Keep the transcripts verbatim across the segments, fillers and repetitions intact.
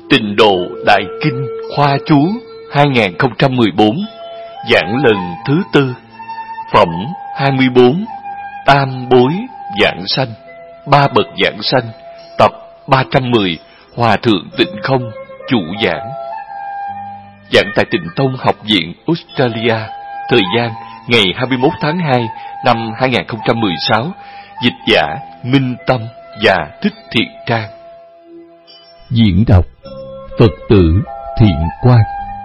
Tịnh Độ Đại Kinh Khoa Chú hai không một bốn, giảng lần thứ tư, phẩm hai mươi bốn, Tam Bối Giảng Sanh, Ba Bậc Giảng Sanh, tập ba trăm mười, Hòa Thượng Tịnh Không, chủ giảng. Giảng tại Tịnh Tông Học viện Australia, thời gian ngày hai mươi mốt tháng hai năm hai không một sáu, dịch giả Minh Tâm và Thích Thiện Trang. Diễn đọc Phật tử Thiện Quang.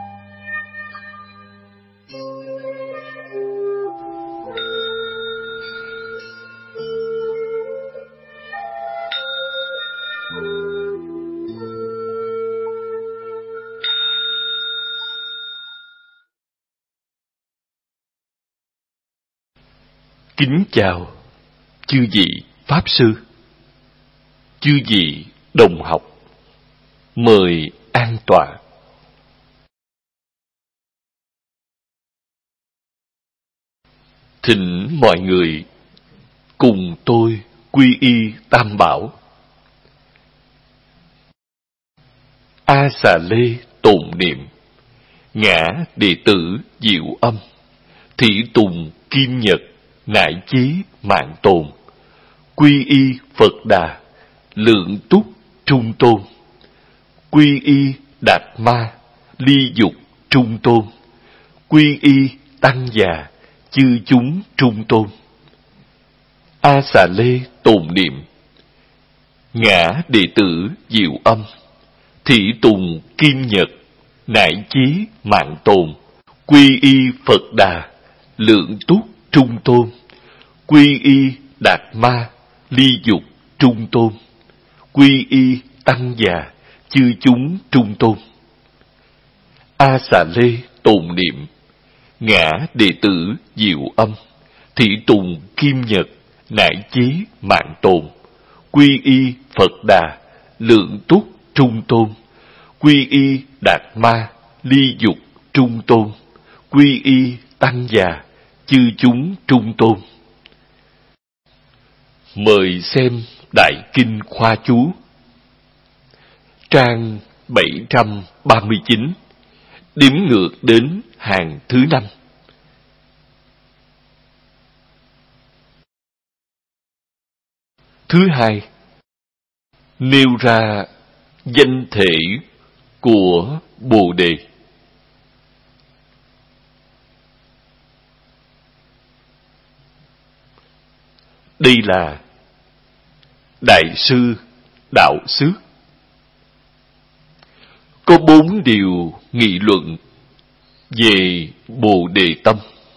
Kính chào chư vị Pháp Sư, chư vị đồng học, mời an tọa. Thỉnh mọi người cùng tôi quy y Tam Bảo. A Xà Lê tụng niệm, ngã đệ tử Diệu Âm, thị tùng Kim Nhật, nại chí mạng tồn, quy y Phật Đà, lượng túc trung tôn, quy y Đạt Ma, ly dục trung tôn, quy y Tăng già, chư chúng trung tôn. A Xà Lê tụng niệm, ngã đệ tử Diệu Âm, thị tùng Kim Nhật, nại chí mạng tồn, quy y Phật Đà, lượng túc trung tôn, quy y Đạt Ma, ly dục trung tôn, quy y Tăng già, chư chúng trung tôn. A Xà Lê tụng niệm, ngã đệ tử Diệu Âm, thị tùng Kim Nhật, nại chí mạng tồn, quy y Phật Đà, lượng túc trung tôn, quy y Đạt Ma, ly dục trung tôn, quy y Tăng già, chư chúng trung tôn. Mời xem Đại Kinh Khoa Chú, trang bảy trăm ba mươi chín, đếm ngược đến hàng thứ năm. Thứ hai, nêu ra danh thể của Bồ Đề. Đây là Đại sư Đạo Xước. Có bốn điều nghị luận về Bồ Đề Tâm.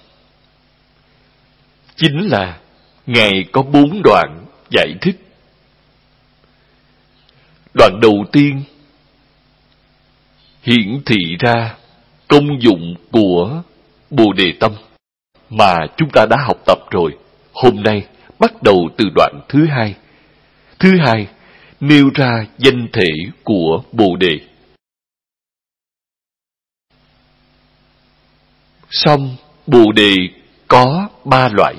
Chính là Ngài có bốn đoạn giải thích. Đoạn đầu tiên hiển thị ra công dụng của Bồ Đề Tâm mà chúng ta đã học tập rồi. Hôm nay bắt đầu từ đoạn thứ hai. Thứ hai, nêu ra danh thể của Bồ Đề. Song Bồ Đề có ba loại.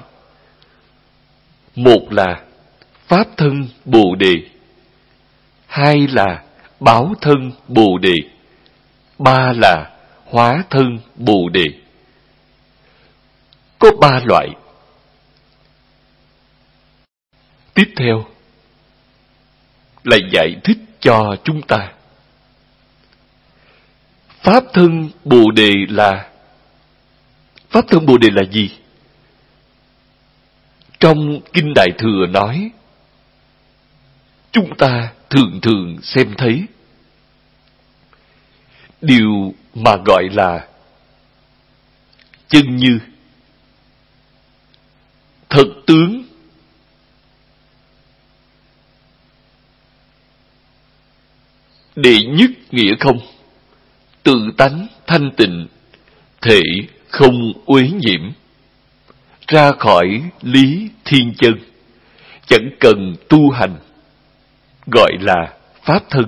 Một là Pháp thân Bồ Đề, hai là Báo thân Bồ Đề, ba là Hóa thân Bồ Đề. Có ba loại. Tiếp theo là giải thích cho chúng ta. Pháp thân Bồ Đề là Pháp thân Bồ Đề là gì? Trong Kinh Đại Thừa nói, chúng ta thường thường xem thấy điều mà gọi là chân như, thật tướng, đệ nhất nghĩa không, tự tánh thanh tịnh, thể không uế nhiễm, ra khỏi lý thiên chân, chẳng cần tu hành, gọi là Pháp thân.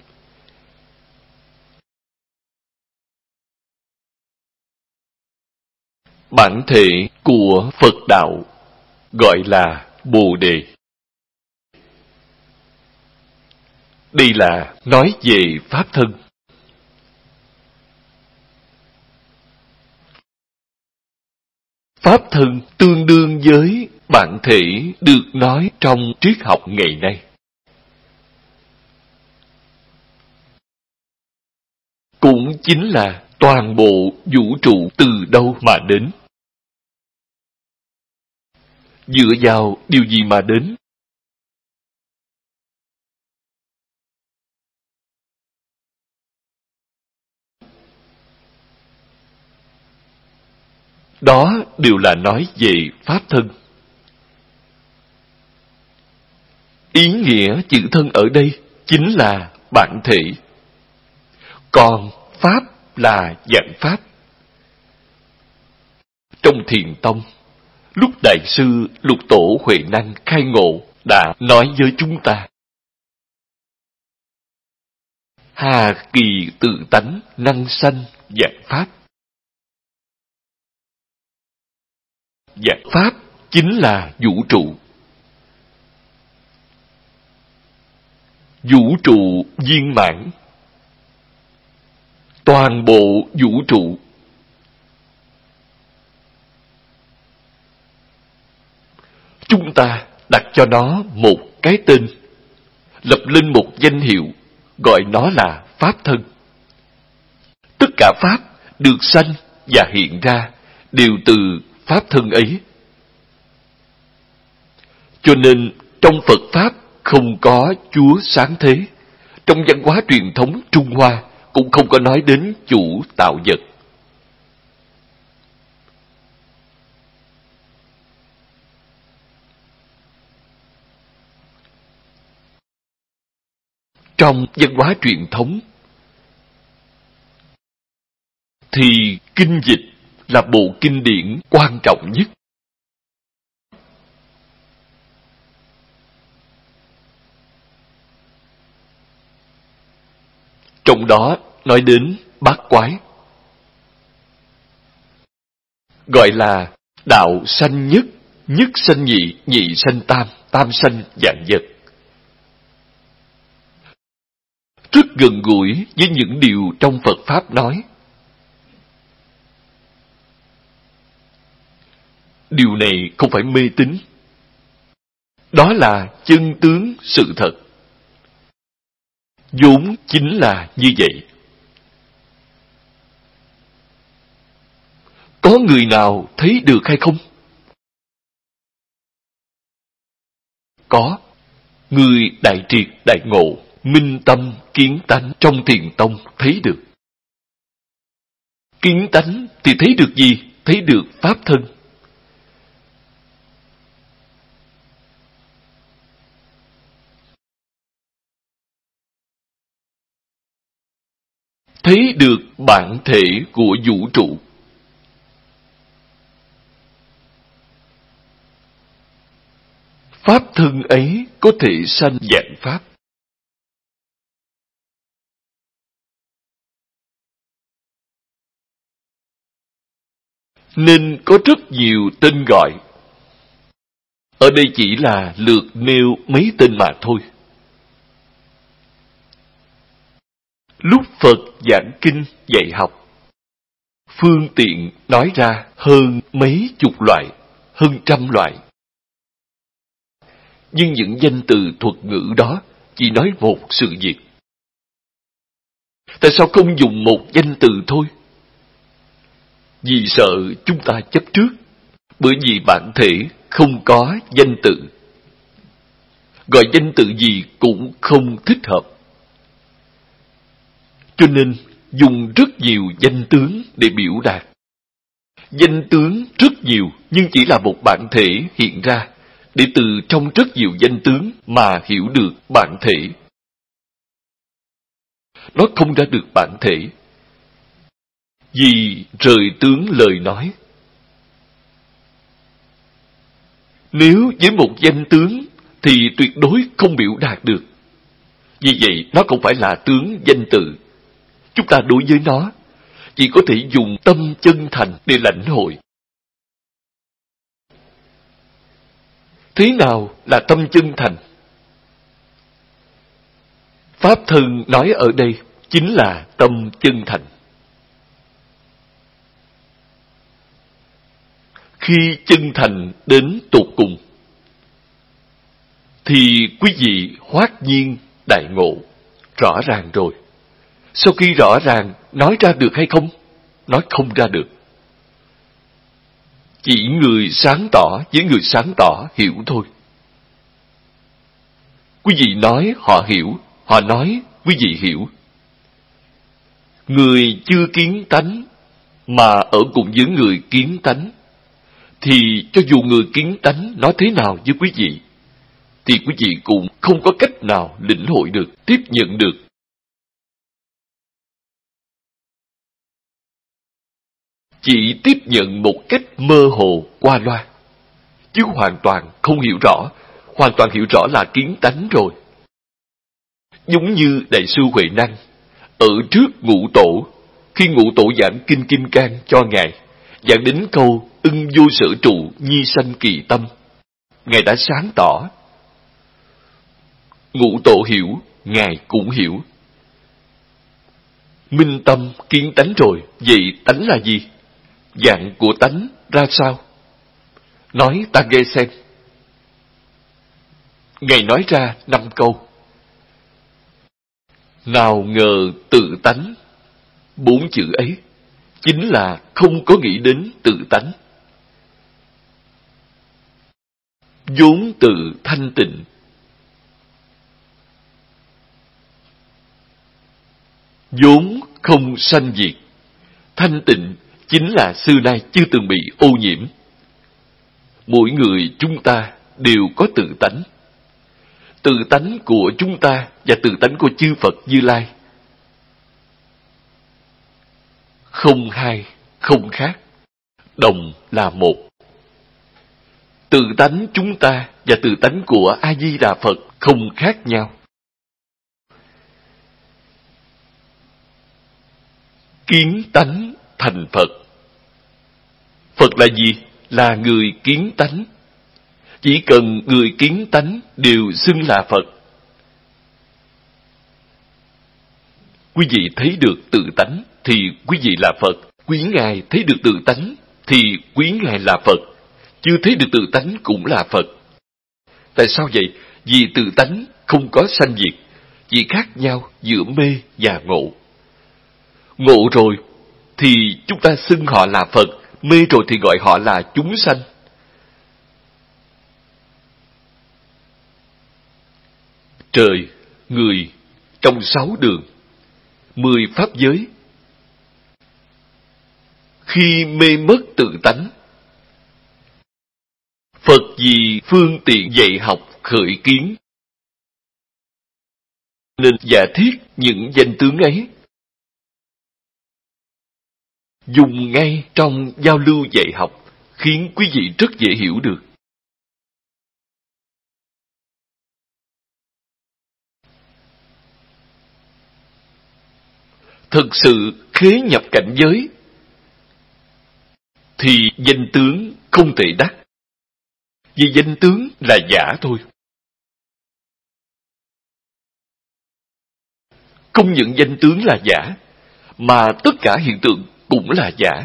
Bản thể của Phật đạo gọi là Bồ Đề. Đây là nói về pháp thân. Pháp thân tương đương với bản thể được nói trong triết học ngày nay. Cũng chính là toàn bộ vũ trụ từ đâu mà đến, dựa vào điều gì mà đến. Đó đều là nói về pháp thân. Ý nghĩa chữ thân ở đây chính là bản thể. Còn pháp là dạng pháp. Trong Thiền Tông, lúc Đại sư Lục Tổ Huệ Năng khai ngộ đã nói với chúng ta: hà kỳ tự tánh năng sanh dạng pháp. Dạng pháp chính là vũ trụ. Vũ trụ viên mãn. Toàn bộ vũ trụ. Chúng ta đặt cho nó một cái tên, lập lên một danh hiệu, gọi nó là pháp thân. Tất cả pháp được sanh và hiện ra đều từ pháp thân ấy. Cho nên trong Phật Pháp không có Chúa sáng thế. Trong văn hóa truyền thống Trung Hoa cũng không có nói đến chủ tạo vật. Trong văn hóa truyền thống thì kinh dịch là bộ kinh điển quan trọng nhất. Trong đó nói đến bát quái, gọi là đạo sanh nhất, nhất sanh nhị, nhị sanh tam, tam sanh vạn vật. Rất gần gũi với những điều trong Phật Pháp nói. Điều này không phải mê tín. Đó là chân tướng sự thật. Vốn chính là như vậy. Có người nào thấy được hay không? Có. Người đại triệt đại ngộ, minh tâm kiến tánh trong Thiền Tông thấy được. Kiến tánh thì thấy được gì? Thấy được pháp thân. Thấy được bản thể của vũ trụ. Pháp thân ấy có thể sanh vạn pháp. Nên có rất nhiều tên gọi. Ở đây chỉ là lược nêu mấy tên mà thôi. Lúc Phật giảng kinh dạy học, phương tiện nói ra hơn mấy chục loại, hơn trăm loại. Nhưng những danh từ thuật ngữ đó chỉ nói một sự việc. Tại sao không dùng một danh từ thôi? Vì sợ chúng ta chấp trước, bởi vì bản thể không có danh từ. Gọi danh từ gì cũng không thích hợp. Cho nên dùng rất nhiều danh tướng để biểu đạt. Danh tướng rất nhiều nhưng chỉ là một bản thể hiện ra, để từ trong rất nhiều danh tướng mà hiểu được bản thể. Nó không ra được bản thể. Vì rời tướng lời nói. Nếu với một danh tướng thì tuyệt đối không biểu đạt được. Vì vậy nó không phải là tướng danh từ. Chúng ta đối với nó chỉ có thể dùng tâm chân thành để lãnh hội. Thế nào là tâm chân thành? Pháp thân nói ở đây chính là tâm chân thành. Khi chân thành đến tột cùng, thì quý vị hoát nhiên đại ngộ, rõ ràng rồi. Sau khi rõ ràng, nói ra được hay không? Nói không ra được. Chỉ người sáng tỏ với người sáng tỏ hiểu thôi. Quý vị nói họ hiểu, họ nói quý vị hiểu. Người chưa kiến tánh mà ở cùng với người kiến tánh, thì cho dù người kiến tánh nói thế nào với quý vị, thì quý vị cũng không có cách nào lĩnh hội được, tiếp nhận được. Chỉ tiếp nhận một cách mơ hồ qua loa, chứ hoàn toàn không hiểu rõ. Hoàn toàn hiểu rõ là kiến tánh rồi. Giống như Đại sư Huệ Năng, ở trước Ngũ Tổ, khi Ngũ Tổ giảng Kinh Kim Cang cho Ngài, giảng đến câu ưng vô sở trụ, nhi sanh kỳ tâm, Ngài đã sáng tỏ. Ngũ Tổ hiểu, Ngài cũng hiểu. Minh tâm kiến tánh rồi, vậy tánh là gì? Dạng của tánh ra sao? Nói ta nghe xem. Ngài nói ra năm câu. Nào ngờ tự tánh, bốn chữ ấy chính là không có nghĩ đến tự tánh. Vốn tự thanh tịnh, vốn không sanh diệt. Thanh tịnh chính là xưa nay chưa từng bị ô nhiễm. Mỗi người chúng ta đều có tự tánh. Tự tánh của chúng ta và tự tánh của chư Phật Như Lai không hai, không khác, đồng là một. Tự tánh chúng ta và tự tánh của A Di Đà Phật không khác nhau. Kiến tánh thành Phật. Phật là gì? Là người kiến tánh. Chỉ cần người kiến tánh đều xưng là Phật. Quý vị thấy được tự tánh thì quý vị là Phật. Quý Ngài thấy được tự tánh thì quý Ngài là Phật. Chưa thấy được tự tánh cũng là Phật. Tại sao vậy? Vì tự tánh không có sanh diệt, chỉ khác nhau giữa mê và ngộ. Ngộ rồi thì chúng ta xưng họ là Phật, mê rồi thì gọi họ là chúng sanh. Trời, người, trong sáu đường, mười pháp giới, khi mê mất tự tánh, Phật vì phương tiện dạy học khởi kiến, nên giả thiết những danh tướng ấy, dùng ngay trong giao lưu dạy học, khiến quý vị rất dễ hiểu được. Thực sự khế nhập cảnh giới thì danh tướng không thể đắc, vì danh tướng là giả thôi. Không những danh tướng là giả, mà tất cả hiện tượng cũng là giả.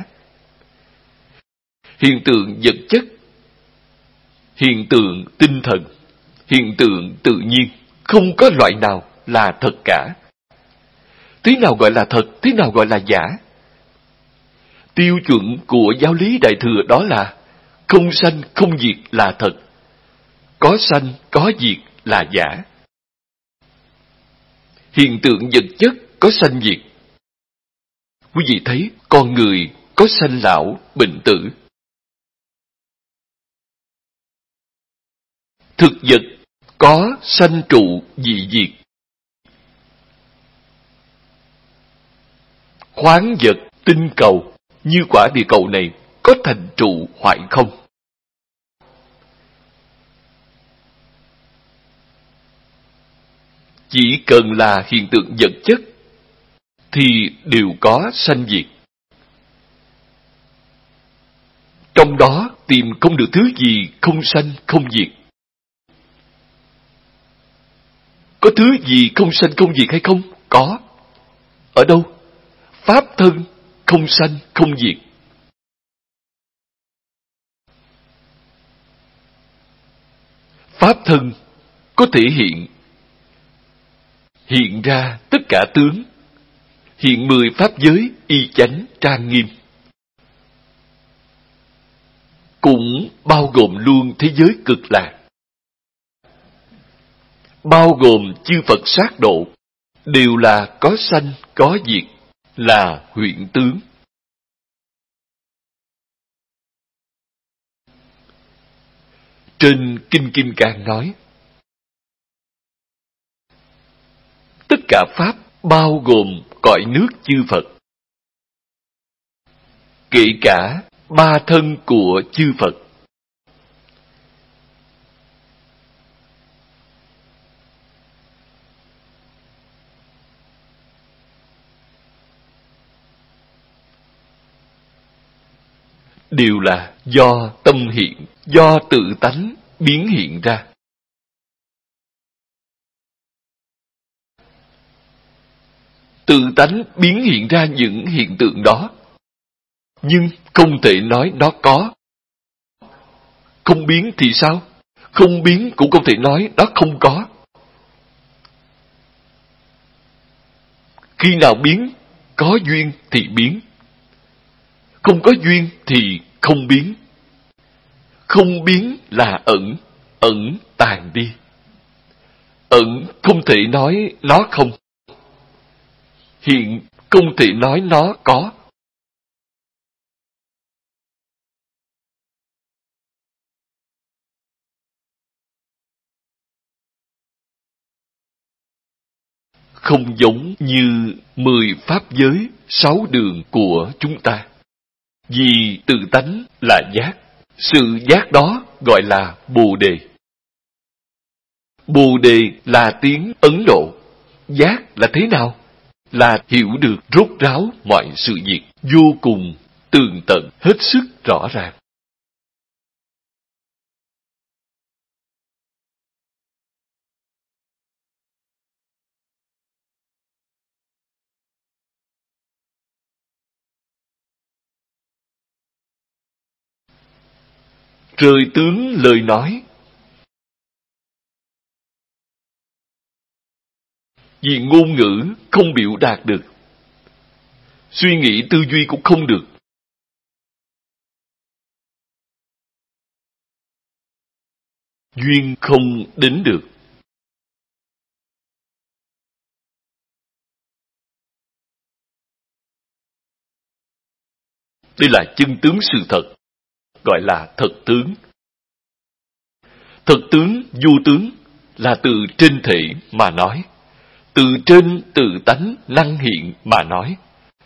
Hiện tượng vật chất, hiện tượng tinh thần, hiện tượng tự nhiên, không có loại nào là thật cả. Thế nào gọi là thật, thế nào gọi là giả? Tiêu chuẩn của giáo lý Đại Thừa đó là không sanh không diệt là thật, có sanh có diệt là giả. Hiện tượng vật chất có sanh diệt. Quý vị thấy con người có sanh lão, bệnh tử. Thực vật có sanh trụ, dị diệt. Khoáng vật, tinh cầu như quả địa cầu này có thành trụ hoại không? Chỉ cần là hiện tượng vật chất thì đều có sanh diệt. Trong đó tìm không được thứ gì không sanh không diệt. Có thứ gì không sanh không diệt hay không? Có. Ở đâu? Pháp thân không sanh không diệt. Pháp thân có thể hiện hiện ra tất cả tướng, hiện mười pháp giới y chánh trang nghiêm, cũng bao gồm luôn thế giới cực lạc, bao gồm chư Phật sát độ, đều là có sanh có diệt, là huyễn tướng. Trên Kinh Kim Cang nói, tất cả pháp bao gồm cõi nước chư Phật, kể cả ba thân của chư Phật. Đều là do tâm hiện, do tự tánh biến hiện ra. Tự tánh biến hiện ra những hiện tượng đó, nhưng không thể nói nó có. Không biến thì sao? Không biến cũng không thể nói nó không có. Khi nào biến? Có duyên thì biến. Không có duyên thì không biến. Không biến là ẩn, ẩn tàn đi. Ẩn không thể nói nó không. Hiện không thể nói nó có. Không giống như mười pháp giới, sáu đường của chúng ta. Vì tự tánh là giác, sự giác đó gọi là Bồ Đề. Bồ Đề là tiếng Ấn Độ. Giác là thế nào? Là hiểu được rốt ráo mọi sự việc, vô cùng, tường tận, hết sức rõ ràng. Rời tướng lời nói. Vì ngôn ngữ không biểu đạt được, suy nghĩ tư duy cũng không được. Duyên không đến được. Đây là chân tướng sự thật, gọi là thật tướng. Thật tướng, vô tướng là từ trên thể mà nói, từ trên tự tánh năng hiện mà nói.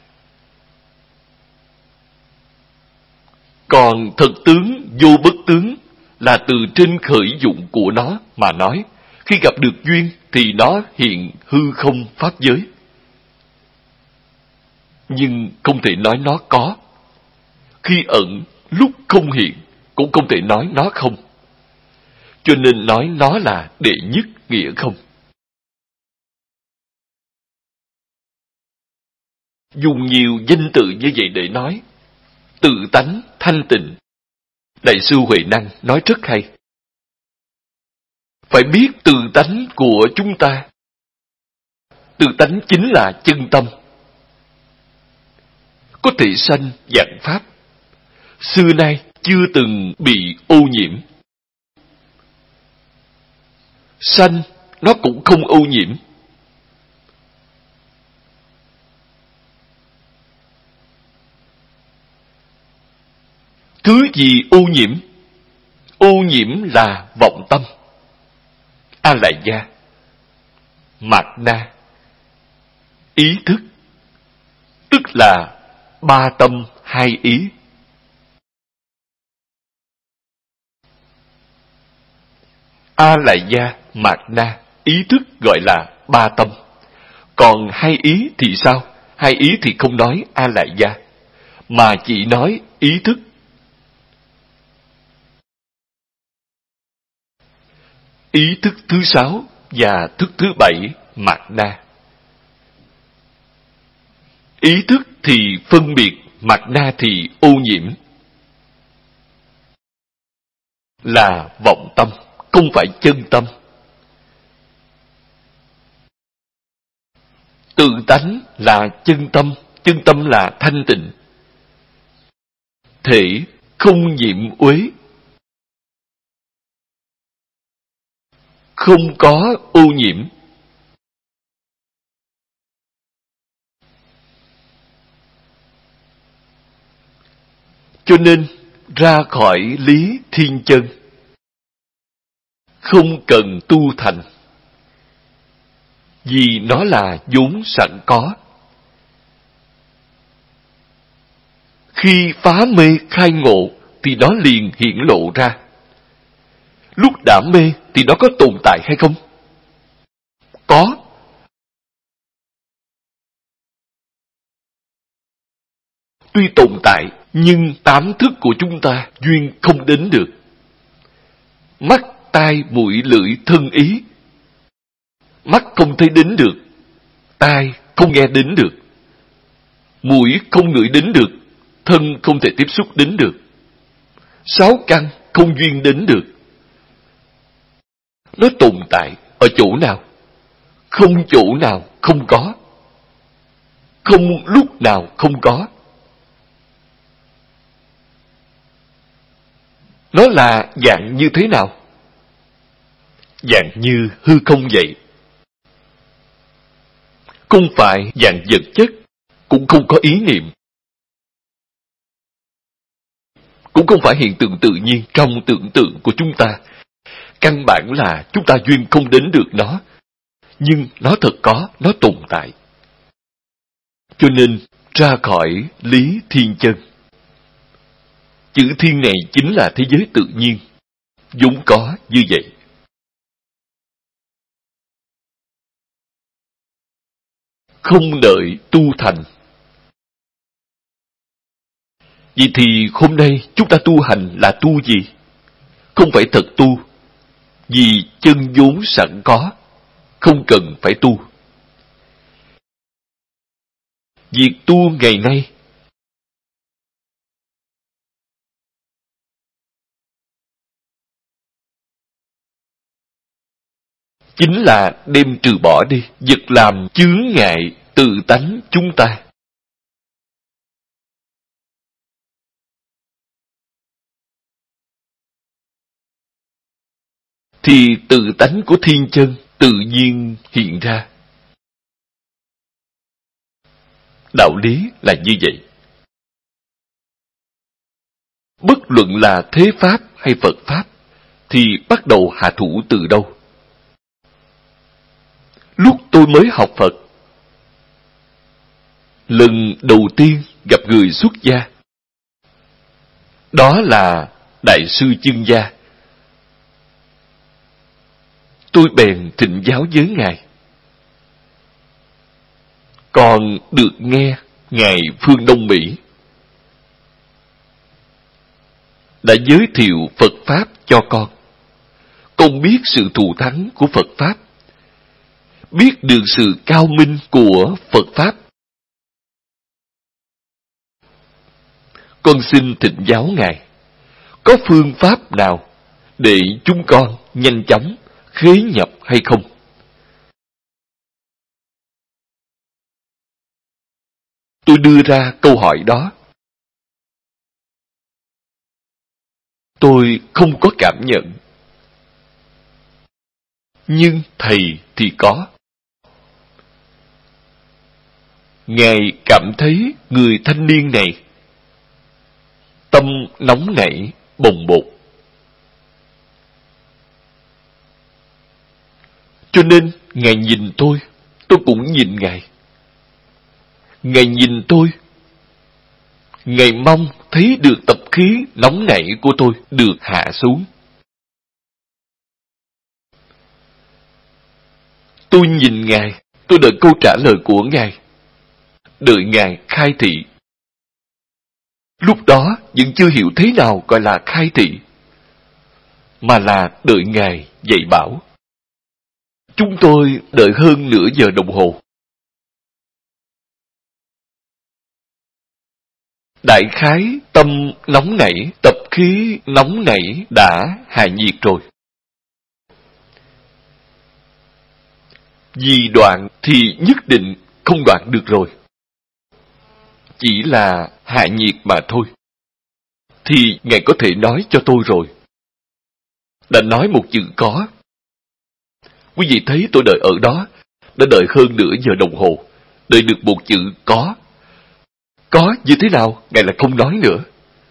Còn thật tướng, vô bất tướng là từ trên khởi dụng của nó mà nói. Khi gặp được duyên thì nó hiện hư không pháp giới. Nhưng không thể nói nó có. Khi ẩn, lúc không hiện, cũng không thể nói nó không. Cho nên nói nó là đệ nhất nghĩa không. Dùng nhiều danh từ như vậy để nói tự tánh thanh tịnh. Đại sư Huệ Năng nói rất hay. Phải biết tự tánh của chúng ta. Tự tánh chính là chân tâm. Có thể sanh vạn pháp. Xưa nay chưa từng bị ô nhiễm. Sanh nó cũng không ô nhiễm. Thứ gì ô nhiễm? Ô nhiễm là vọng tâm. A lại gia, mạt na, ý thức, tức là ba tâm hai ý. A lại gia, mạt na, ý thức gọi là ba tâm. Còn hai ý thì sao? Hai ý thì không nói a lại gia, mà chỉ nói ý thức. Ý thức thứ sáu và thức thứ bảy, mạt na. Ý thức thì phân biệt, mạt na thì ô nhiễm. Là vọng tâm, không phải chân tâm. Tự tánh là chân tâm, chân tâm là thanh tịnh. Thể không nhiễm uế, không có ô nhiễm. Cho nên ra khỏi lý thiên chân, không cần tu thành, vì nó là vốn sẵn có. Khi phá mê khai ngộ thì nó liền hiển lộ ra. Lúc đã mê thì nó có tồn tại hay không? Có. Tuy tồn tại, nhưng tám thức của chúng ta duyên không đến được. Mắt, tai, mũi, lưỡi, thân, ý. Mắt không thấy đến được, tai không nghe đến được, mũi không ngửi đến được, thân không thể tiếp xúc đến được. Sáu căn không duyên đến được. Nó tồn tại ở chỗ nào? Không chỗ nào không có. Không lúc nào không có. Nó là dạng như thế nào? Dạng như hư không vậy. Không phải dạng vật chất, cũng không có ý niệm. Cũng không phải hiện tượng tự nhiên trong tưởng tượng của chúng ta. Căn bản là chúng ta duyên không đến được nó. Nhưng nó thật có, nó tồn tại. Cho nên, ra khỏi lý thiên chân. Chữ thiên này chính là thế giới tự nhiên, vốn có như vậy. Không đợi tu thành. Vậy thì hôm nay chúng ta tu hành là tu gì? Không phải thật tu, vì chân vốn sẵn có, không cần phải tu. Việc tu ngày nay chính là đem trừ bỏ đi vật làm chướng ngại tự tánh chúng ta. Thì tự tánh của thiên chân tự nhiên hiện ra. Đạo lý là như vậy. Bất luận là thế pháp hay Phật pháp, thì bắt đầu hạ thủ từ đâu? Lúc tôi mới học Phật, lần đầu tiên gặp người xuất gia, đó là Đại sư Chương Gia. Tôi bèn thỉnh giáo với Ngài. Còn được nghe Ngài Phương Đông Mỹ đã giới thiệu Phật Pháp cho con. Con biết sự thù thắng của Phật Pháp, biết được sự cao minh của Phật Pháp. Con xin thỉnh giáo Ngài, có phương pháp nào để chúng con nhanh chóng khế nhập hay không? Tôi đưa ra câu hỏi đó. Tôi không có cảm nhận. Nhưng Thầy thì có. Ngài cảm thấy người thanh niên này tâm nóng nảy, bồng bột. Cho nên Ngài nhìn tôi, tôi cũng nhìn Ngài. Ngài nhìn tôi, Ngài mong thấy được tập khí nóng nảy của tôi được hạ xuống. Tôi nhìn Ngài, tôi đợi câu trả lời của Ngài, đợi Ngài khai thị. Lúc đó vẫn chưa hiểu thế nào gọi là khai thị, mà là đợi Ngài dạy bảo. Chúng tôi đợi hơn nửa giờ đồng hồ. Đại khái tâm nóng nảy, tập khí nóng nảy đã hạ nhiệt rồi. Vì đoạn thì nhất định không đoạn được rồi. Chỉ là hạ nhiệt mà thôi. Thì Ngài có thể nói cho tôi rồi. Đã nói một chữ có. Quý vị thấy tôi đợi ở đó, đã đợi hơn nửa giờ đồng hồ, đợi được một chữ có. Có như thế nào, Ngài lại không nói nữa.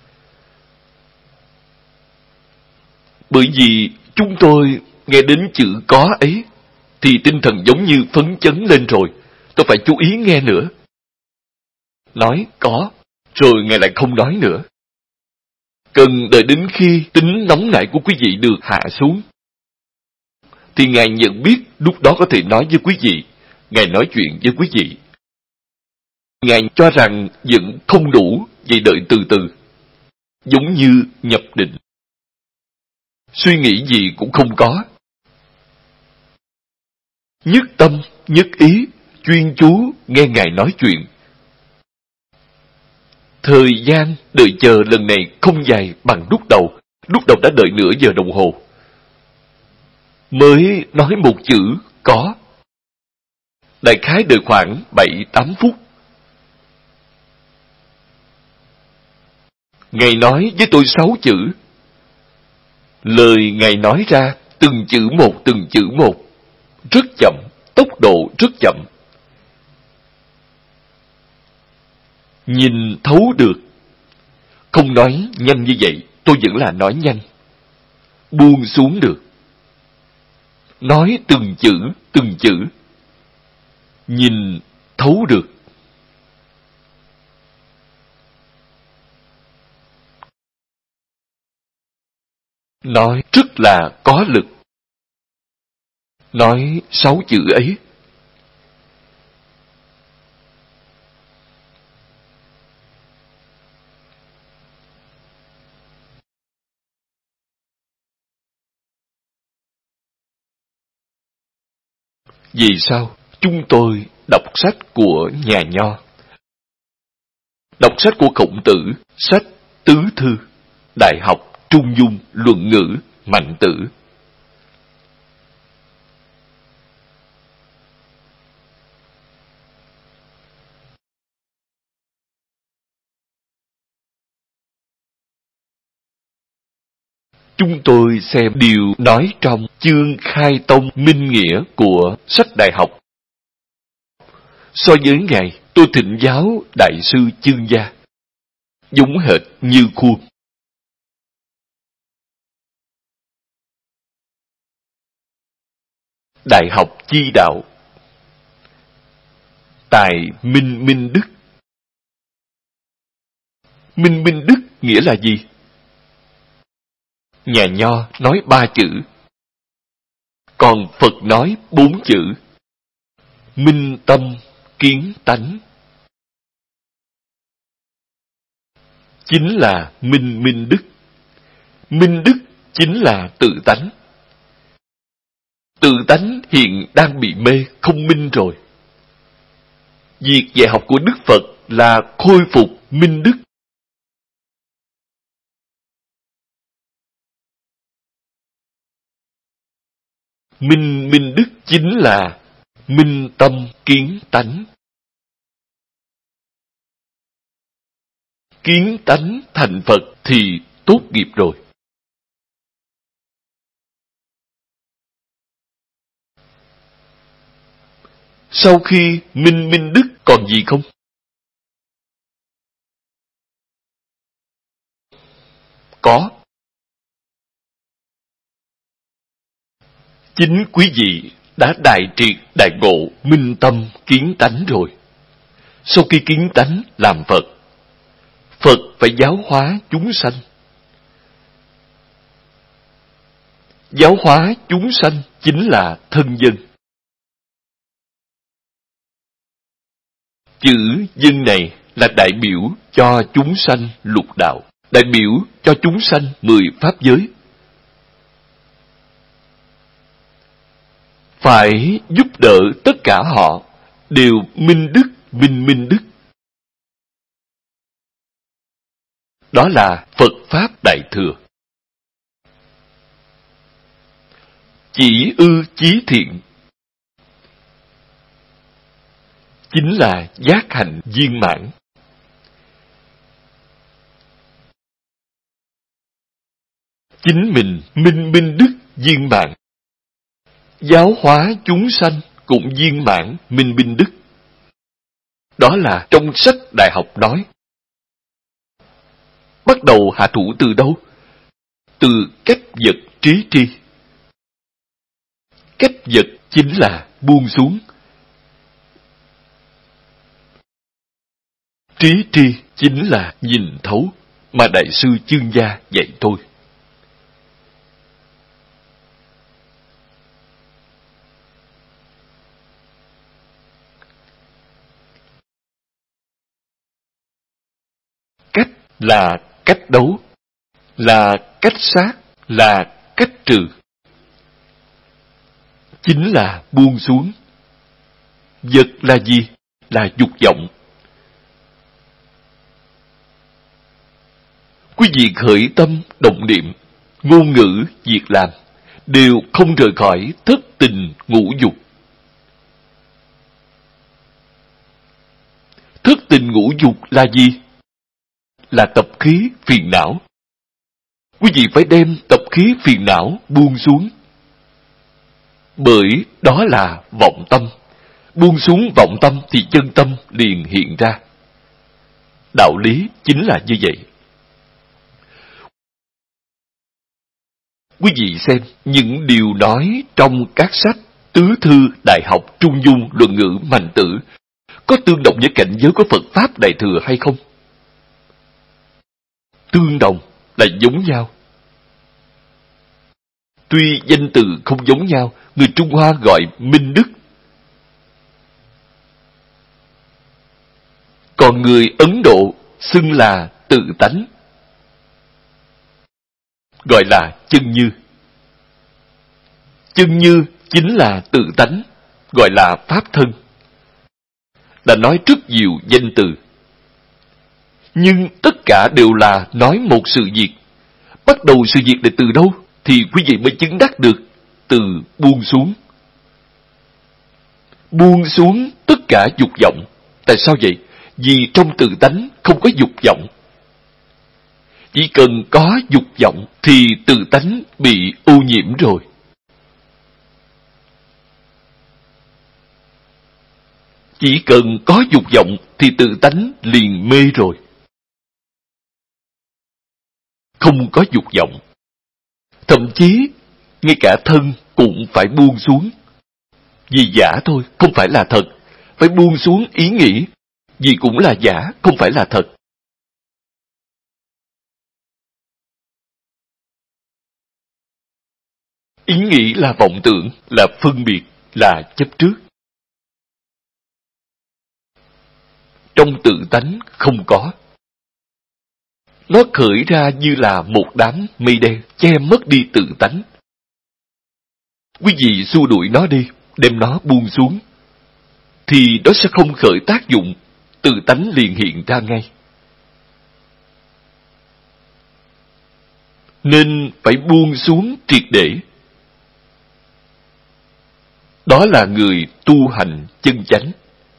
Bởi vì chúng tôi nghe đến chữ có ấy, thì tinh thần giống như phấn chấn lên rồi. Tôi phải chú ý nghe nữa. Nói có, rồi Ngài lại không nói nữa. Cần đợi đến khi tính nóng nảy của quý vị được hạ xuống, thì Ngài nhận biết lúc đó có thể nói với quý vị. Ngài nói chuyện với quý vị. Ngài cho rằng vẫn không đủ, vậy đợi từ từ. Giống như nhập định. Suy nghĩ gì cũng không có. Nhất tâm, nhất ý, chuyên chú nghe Ngài nói chuyện. Thời gian đợi chờ lần này không dài bằng lúc đầu. Lúc đầu đã đợi nửa giờ đồng hồ. Mới nói một chữ có. Đại khái đợi khoảng bảy tám phút. Ngài nói với tôi sáu chữ. Lời Ngài nói ra từng chữ một từng chữ một. Rất chậm, tốc độ rất chậm. Nhìn thấu được. Không nói nhanh như vậy, tôi vẫn là nói nhanh. Buông xuống được. Nói từng chữ, từng chữ. Nhìn thấu được. Nói rất là có lực. Nói sáu chữ ấy. Vì sao chúng tôi đọc sách của nhà Nho, đọc sách của Khổng Tử, sách Tứ Thư, Đại học, Trung Dung, Luận Ngữ, Mạnh Tử? Chúng tôi xem điều nói trong chương Khai Tông Minh Nghĩa của sách Đại học. So với Ngài, tôi thỉnh giáo Đại sư Chương Gia, giống hệt như khuôn. Đại học Chi Đạo, tài Minh Minh Đức. Minh Minh Đức nghĩa là gì? Nhà Nho nói ba chữ, còn Phật nói bốn chữ. Minh tâm, kiến tánh. Chính là minh minh đức. Minh đức chính là tự tánh. Tự tánh hiện đang bị mê, không minh rồi. Việc dạy học của Đức Phật là khôi phục minh đức. Minh minh đức chính là minh tâm kiến tánh. Kiến tánh thành Phật thì tốt nghiệp rồi. Sau khi minh minh đức còn gì không? Có. Chính quý vị đã đại triệt đại ngộ minh tâm kiến tánh rồi. Sau khi kiến tánh làm Phật, Phật phải giáo hóa chúng sanh. Giáo hóa chúng sanh chính là thân dân. Chữ dân này là đại biểu cho chúng sanh lục đạo, đại biểu cho chúng sanh mười pháp giới. phải giúp đỡ tất cả họ đều minh đức, minh minh đức. Đó là Phật Pháp Đại Thừa. Chỉ ư chí thiện chính là giác hạnh viên mãn. Chính mình minh minh đức viên mãn, giáo hóa chúng sanh cũng viên mãn minh minh đức. Đó là trong sách Đại học nói. Bắt đầu hạ thủ từ đâu? Từ cách vật trí tri. Cách vật chính là buông xuống. Trí tri chính là nhìn thấu mà Đại sư Chương Gia dạy tôi. Cách là cách đấu, là cách sát, là cách trừ. Chính là buông xuống. Vật là gì? Là dục vọng. Quý vị khởi tâm, động niệm, ngôn ngữ, việc làm đều không rời khỏi thất tình ngũ dục. Thất tình ngũ dục là gì? Là tập khí phiền não. Quý vị phải đem tập khí phiền não buông xuống. Bởi đó là vọng tâm. Buông xuống vọng tâm thì chân tâm liền hiện ra. Đạo lý chính là như vậy. Quý vị xem những điều nói trong các sách tứ thư, đại học, trung dung, luận ngữ, mạnh tử có tương đồng với cảnh giới của Phật Pháp Đại Thừa hay không? Tương đồng là giống nhau. Tuy danh từ không giống nhau, người Trung Hoa gọi minh đức. Còn người Ấn Độ xưng là tự tánh, gọi là chân như. Chân như chính là tự tánh, gọi là pháp thân. Đã nói rất nhiều danh từ. Nhưng tất cả đều là nói một sự việc. Bắt đầu sự việc để từ đâu thì quý vị mới chứng đắc được? Từ buông xuống. Buông xuống tất cả dục vọng. Tại sao vậy? Vì trong tự tánh không có dục vọng. Chỉ cần có dục vọng thì tự tánh bị ô nhiễm rồi. Chỉ cần có dục vọng thì tự tánh liền mê rồi. Không có dục vọng. Thậm chí, ngay cả thân cũng phải buông xuống. Vì giả thôi, không phải là thật. Phải buông xuống ý nghĩ. Vì cũng là giả, không phải là thật. Ý nghĩ là vọng tưởng, là phân biệt, là chấp trước. Trong tự tánh không có. Nó khởi ra như là một đám mây đen che mất đi tự tánh. Quý vị xua đuổi nó đi, đem nó buông xuống, thì nó sẽ không khởi tác dụng, tự tánh liền hiện ra ngay. Nên phải buông xuống triệt để. Đó là người tu hành chân chánh.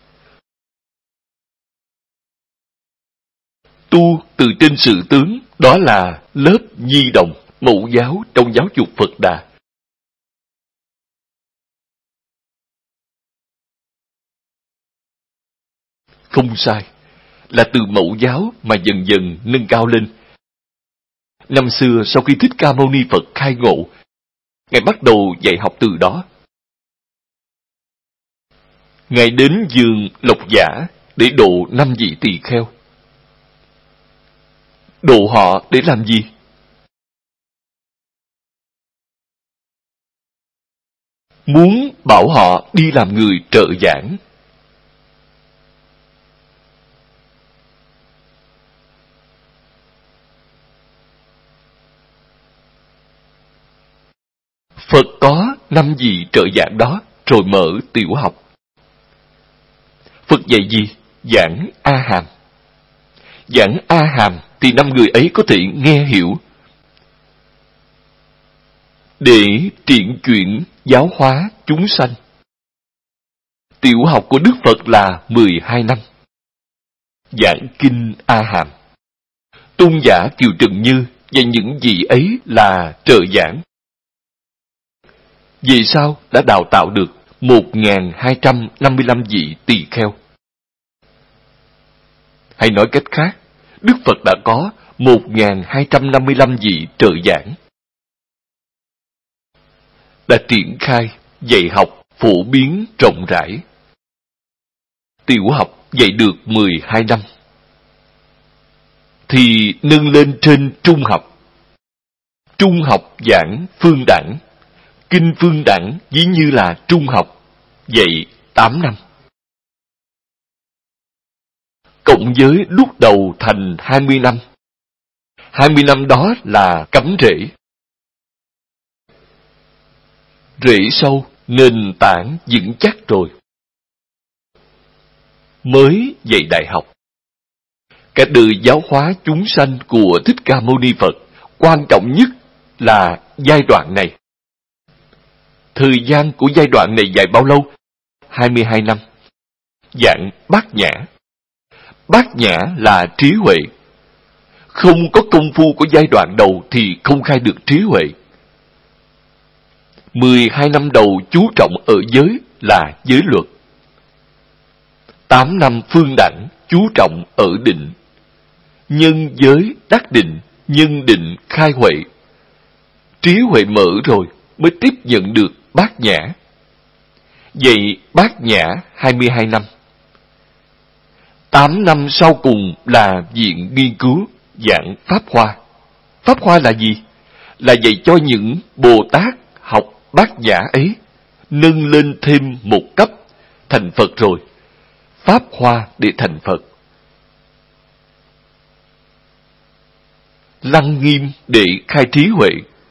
Tu từ trên sự tướng, đó là lớp nhi đồng, mẫu giáo trong giáo dục Phật Đà. Không sai, là từ mẫu giáo mà dần dần nâng cao lên. Năm xưa sau khi Thích Ca Mâu Ni Phật khai ngộ, Ngài bắt đầu dạy học từ đó. Ngài đến vườn Lộc Giả để độ năm vị tỳ kheo. Độ họ để làm gì? Muốn bảo họ đi làm người trợ giảng. Phật có năm vị trợ giảng đó, rồi mở tiểu học. Phật dạy gì? Giảng A Hàm. Giảng A Hàm thì năm người ấy có thể nghe hiểu, để triển chuyển giáo hóa chúng sanh. Tiểu học của Đức Phật là mười hai năm. Giảng kinh A Hàm. Tôn giả Kiều Trần Như và những vị ấy là trợ giảng. Về sau đã đào tạo được một nghìn hai trăm năm mươi lăm vị tỳ kheo. Hay nói cách khác, Đức Phật đã có một nghìn hai trăm năm mươi lăm vị trợ giảng, đã triển khai dạy học phổ biến rộng rãi. Tiểu học dạy được mười hai năm, thì nâng lên trên trung học. Trung học giảng phương đẳng, kinh phương đẳng ví như là trung học, dạy tám năm. Cộng với lúc đầu thành hai mươi năm. hai mươi năm đó là cắm rễ. Rễ sâu, nền tảng vững chắc rồi, mới dạy đại học. Cả đời giáo hóa chúng sanh của Thích Ca Mâu Ni Phật, quan trọng nhất là giai đoạn này. Thời gian của giai đoạn này dài bao lâu? hai mươi hai năm. Giảng Bát Nhã. Bát Nhã là trí huệ. Không có công phu của giai đoạn đầu thì không khai được trí huệ. mười hai năm đầu chú trọng ở giới là giới luật. tám năm phương đẳng chú trọng ở định. Nhân giới đắc định, nhân định khai huệ. Trí huệ mở rồi mới tiếp nhận được Bát Nhã. Vậy Bát Nhã hai mươi hai năm. tám năm sau cùng là viện nghiên cứu, giảng Pháp Hoa. Pháp Hoa là gì? Là dạy cho những Bồ Tát học Bát Nhã ấy, nâng lên thêm một cấp, thành Phật rồi. Pháp Hoa để thành Phật. Lăng Nghiêm để khai trí huệ.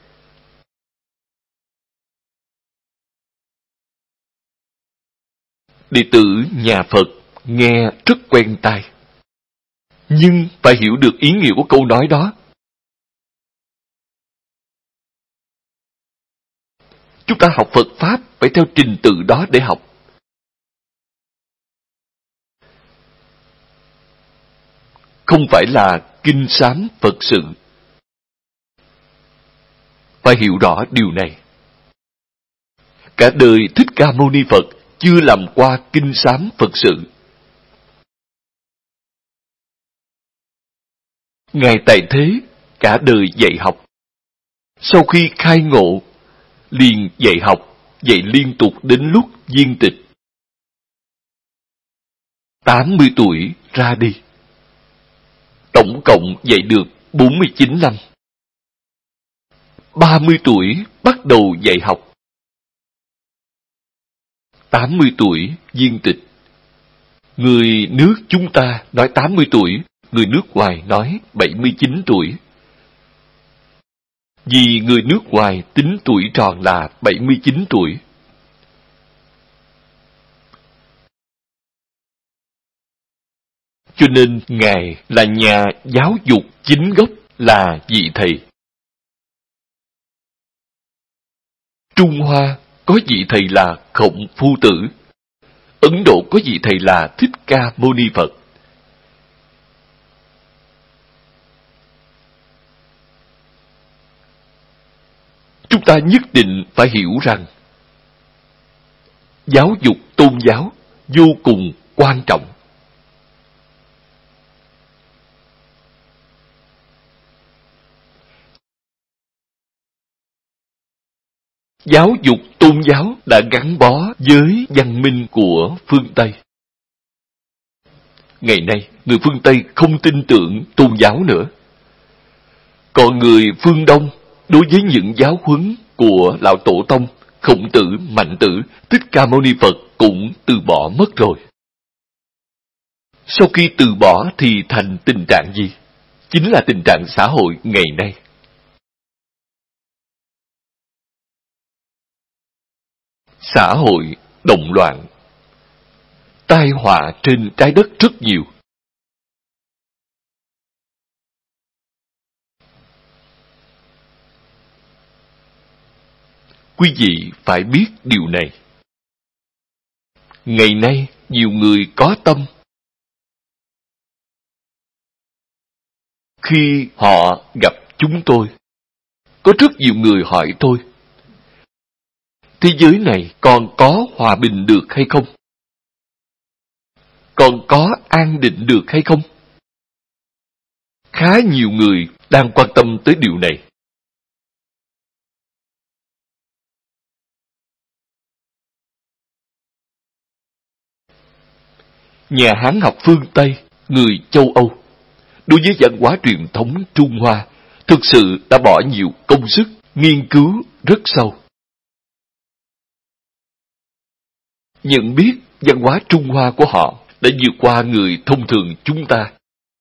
Đệ tử nhà Phật nghe rất quen tai, nhưng phải hiểu được ý nghĩa của câu nói đó. Chúng ta học Phật Pháp phải theo trình tự đó để học. Không phải là kinh sám Phật sự. Phải hiểu rõ điều này. Cả đời Thích Ca Mâu Ni Phật chưa làm qua kinh sám Phật sự. Ngài tại thế cả đời dạy học. Sau khi khai ngộ, liền dạy học, dạy liên tục đến lúc viên tịch. tám mươi tuổi ra đi. Tổng cộng dạy được bốn mươi chín năm. ba mươi tuổi bắt đầu dạy học. tám mươi tuổi viên tịch. Người nước chúng ta nói tám mươi tuổi, người nước ngoài nói bảy mươi chín tuổi. Vì người nước ngoài tính tuổi tròn là bảy mươi chín tuổi. Cho nên Ngài là nhà giáo dục chính gốc, là vị thầy. Trung Hoa có vị thầy là Khổng Phu Tử. Ấn Độ có vị thầy là Thích Ca Mâu Ni Phật. Chúng ta nhất định phải hiểu rằng giáo dục tôn giáo vô cùng quan trọng. Giáo dục tôn giáo đã gắn bó với văn minh của phương Tây. Ngày nay, người phương Tây không tin tưởng tôn giáo nữa. Còn người phương Đông, đối với những giáo huấn của Lão Tổ Tông, Khổng Tử, Mạnh Tử, Thích Ca Mâu Ni Phật cũng từ bỏ mất rồi. Sau khi từ bỏ thì thành tình trạng gì? Chính là tình trạng xã hội ngày nay. xã hội động loạn, tai họa trên trái đất rất nhiều. Quý vị phải biết điều này. Ngày nay, nhiều người có tâm. Khi họ gặp chúng tôi, có rất nhiều người hỏi tôi, thế giới này còn có hòa bình được hay không? Còn có an định được hay không? Khá nhiều người đang quan tâm tới điều này. Nhà Hán học phương Tây, người châu Âu, đối với văn hóa truyền thống Trung Hoa, thực sự đã bỏ nhiều công sức, nghiên cứu rất sâu. Nhận biết văn hóa Trung Hoa của họ đã vượt qua người thông thường chúng ta.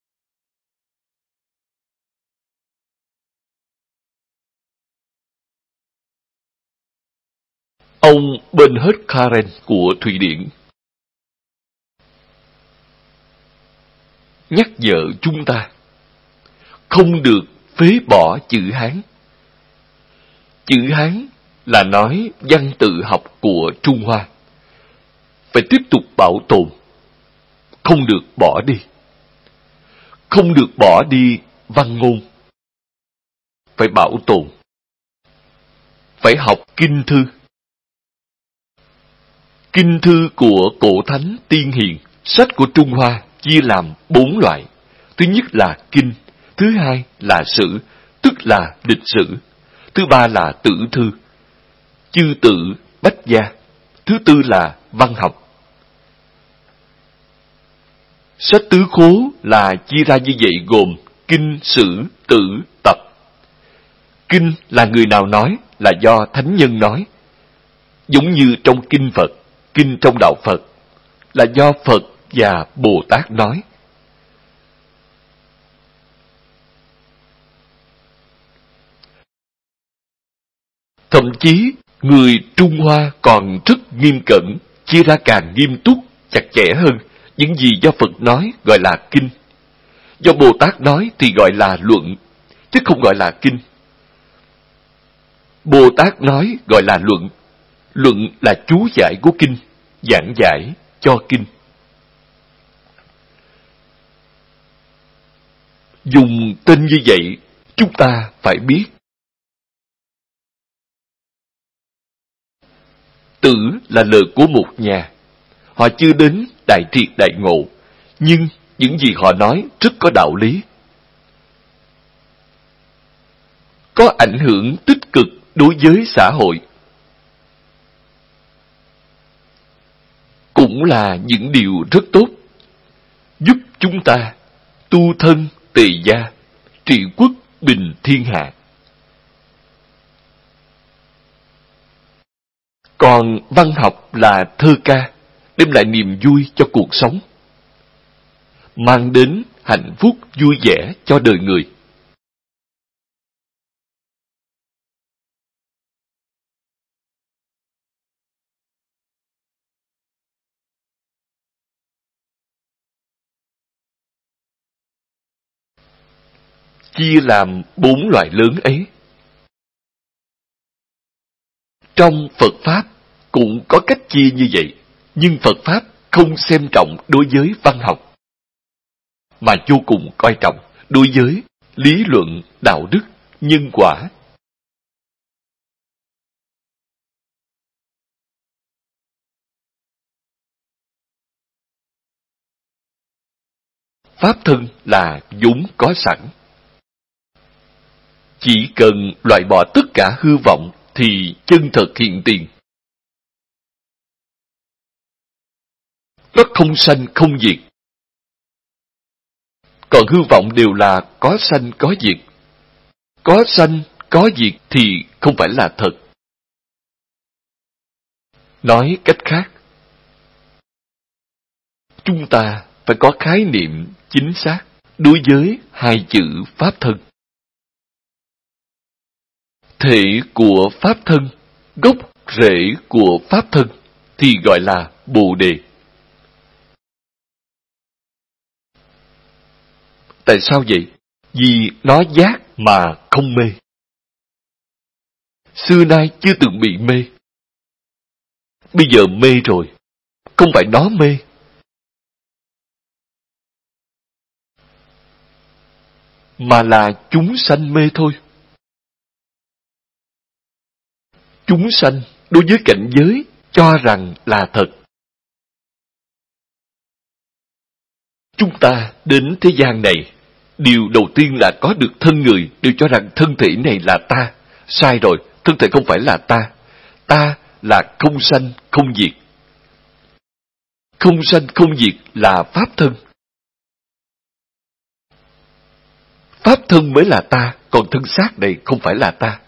Ông Bernhard Karen của Thụy Điển nhắc nhở chúng ta không được phế bỏ chữ Hán. Chữ Hán là nói văn tự học của Trung Hoa, phải tiếp tục bảo tồn, không được bỏ đi. Không được bỏ đi văn ngôn, phải bảo tồn. Phải học kinh thư. Kinh thư của cổ thánh tiên hiền, sách của Trung Hoa chia làm bốn loại. Thứ nhất là kinh, thứ hai là sử, tức là lịch sử, thứ ba là tử thư, chư tử, bách gia, thứ tư là văn học. Sách tứ khố là chia ra như vậy gồm kinh, sử, tử, tập. Kinh là người nào nói, là do thánh nhân nói. Giống như trong kinh Phật, kinh trong đạo Phật, là do Phật và Bồ Tát nói. Thậm chí, người Trung Hoa còn rất nghiêm cẩn, chia ra càng nghiêm túc, chặt chẽ hơn. Những gì do Phật nói gọi là kinh, do Bồ Tát nói thì gọi là luận, chứ không gọi là kinh. Bồ Tát nói gọi là luận, luận là chú giải của kinh, giảng giải cho kinh. Dùng tên như vậy, chúng ta phải biết. Tử là lời của một nhà. Họ chưa đến đại triệt đại ngộ, nhưng những gì họ nói rất có đạo lý. Có ảnh hưởng tích cực đối với xã hội. Cũng là những điều rất tốt, giúp chúng ta tu thân tề gia, trị quốc bình thiên hạ. Còn văn học là thơ ca, đem lại niềm vui cho cuộc sống, mang đến hạnh phúc vui vẻ cho đời người. Chia làm bốn loại lớn ấy. Trong Phật Pháp cũng có cách chia như vậy, nhưng Phật Pháp không xem trọng đối với văn học, mà vô cùng coi trọng đối với lý luận, đạo đức, nhân quả. Pháp thân là vốn có sẵn. Chỉ cần loại bỏ tất cả hư vọng thì chân thật hiện tiền. Nó không sanh không diệt. Còn hư vọng đều là có sanh có diệt. Có sanh có diệt thì không phải là thật. Nói cách khác, chúng ta phải có khái niệm chính xác đối với hai chữ pháp thân. Thể của pháp thân, gốc rễ của pháp thân thì gọi là Bồ Đề. Tại sao vậy? Vì nó giác mà không mê. Xưa nay chưa từng bị mê. Bây giờ mê rồi. Không phải nó mê. Mà là chúng sanh mê thôi. Chúng sanh đối với cảnh giới cho rằng là thật. Chúng ta đến thế gian này, điều đầu tiên là có được thân người, đều cho rằng thân thể này là ta. Sai rồi, thân thể không phải là ta. Ta là không sanh, không diệt. Không sanh, không diệt là pháp thân. Pháp thân mới là ta, còn thân xác này không phải là ta.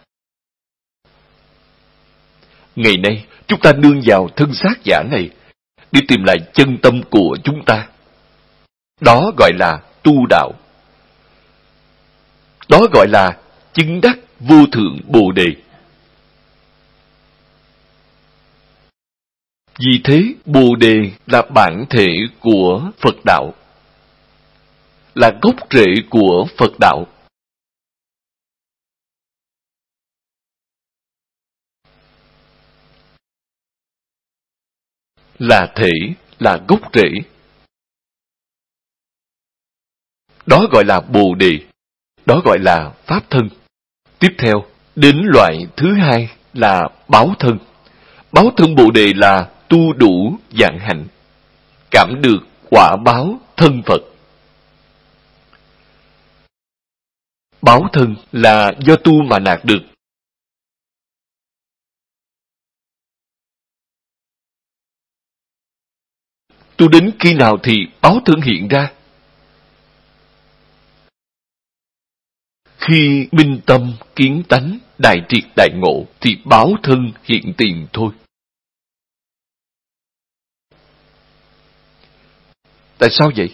Ngày nay, chúng ta nương vào thân xác giả này để tìm lại chân tâm của chúng ta. Đó gọi là tu đạo. Đó gọi là chứng đắc vô thượng Bồ Đề. Vì thế, Bồ Đề là bản thể của Phật đạo, là gốc rễ của Phật đạo. Là thể, là gốc rễ. Đó gọi là Bồ Đề, đó gọi là Pháp thân. Tiếp theo, đến loại thứ hai là báo thân. Báo thân Bồ Đề là tu đủ dạng hạnh, cảm được quả báo thân Phật. Báo thân là do tu mà đạt được. Tu đến khi nào thì báo thân hiện ra? Khi minh tâm, kiến tánh, đại triệt đại ngộ thì báo thân hiện tiền thôi. Tại sao vậy?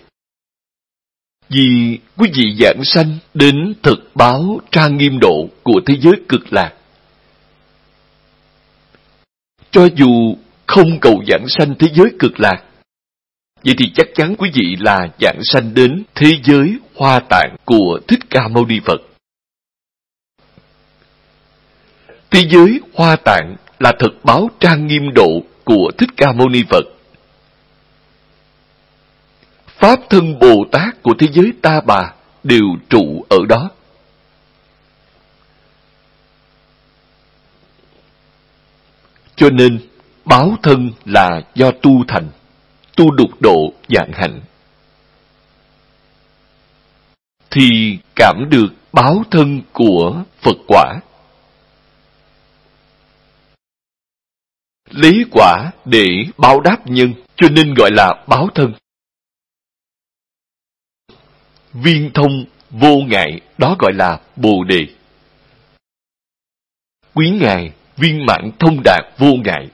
Vì quý vị giảng sanh đến thực báo trang nghiêm độ của thế giới cực lạc. Cho dù không cầu giảng sanh thế giới cực lạc, vậy thì chắc chắn quý vị là giảng sanh đến thế giới Hoa Tạng của Thích Ca Mâu Ni Phật. Thế giới Hoa Tạng là thực báo trang nghiêm độ của Thích Ca Mâu Ni Phật. Pháp thân Bồ Tát của thế giới Ta Bà đều trụ ở đó. Cho nên, báo thân là do tu thành, tu đục độ dạng hạnh. Thì cảm được báo thân của Phật quả. Lấy quả để báo đáp nhân, cho nên gọi là báo thân. Viên thông vô ngại, đó gọi là Bồ Đề. Quý Ngài viên mãn thông đạt vô ngại.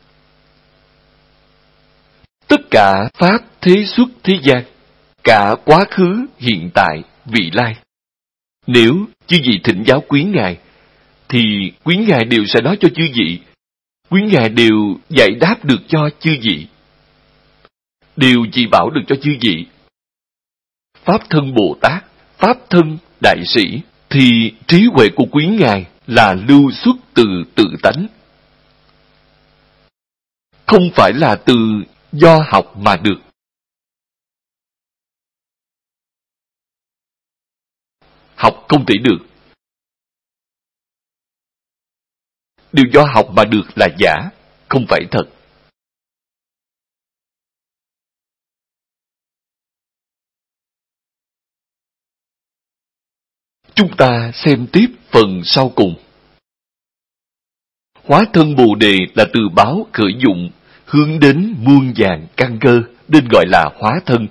Tất cả pháp thế xuất thế gian, cả quá khứ, hiện tại, vị lai. Nếu chư vị thỉnh giáo Quý Ngài, thì Quý Ngài đều sẽ nói cho chư vị. Quý Ngài đều giải đáp được cho chư vị, đều chỉ bảo được cho chư vị. Pháp thân Bồ Tát, Pháp thân Đại Sĩ, thì trí huệ của Quý Ngài là lưu xuất từ tự tánh. Không phải là từ do học mà được. Học không thể được. Điều do học mà được là giả, không phải thật. Chúng ta xem tiếp phần sau cùng. Hóa thân Bồ Đề là từ báo khởi dụng, hướng đến muôn vàn căn cơ, nên gọi là hóa thân.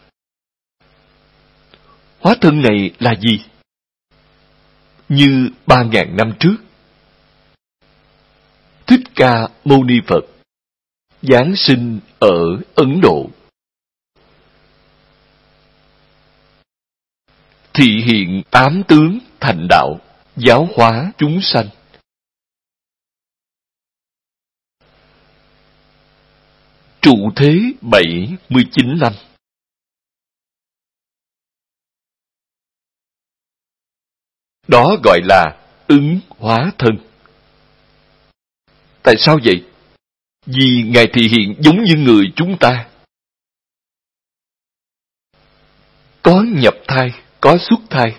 Hóa thân này là gì? Như ba ngàn năm trước, Thích Ca Mâu Ni Phật giáng sinh ở Ấn Độ, thị hiện tám tướng thành đạo, giáo hóa chúng sanh. trụ thế bảy mươi chín năm. Đó gọi là ứng hóa thân. Tại sao vậy? Vì Ngài thị hiện giống như người chúng ta. Có nhập thai, có xuất thai.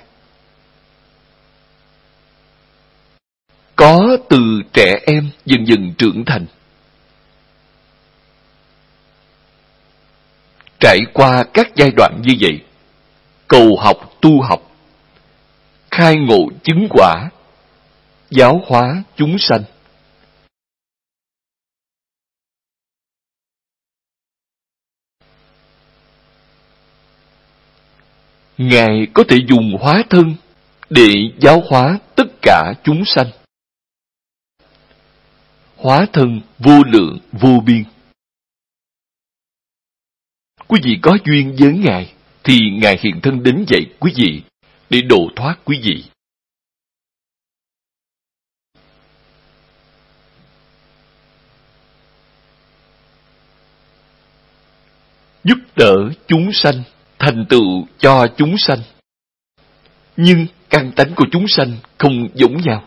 Có từ trẻ em dần dần trưởng thành. Trải qua các giai đoạn như vậy, cầu học tu học, khai ngộ chứng quả, giáo hóa chúng sanh. Ngài có thể dùng hóa thân để giáo hóa tất cả chúng sanh. Hóa thân vô lượng vô biên. Quý vị có duyên với Ngài thì Ngài hiện thân đến vậy quý vị, để độ thoát quý vị. Giúp đỡ chúng sanh, thành tựu cho chúng sanh. Nhưng căn tánh của chúng sanh không giống nhau.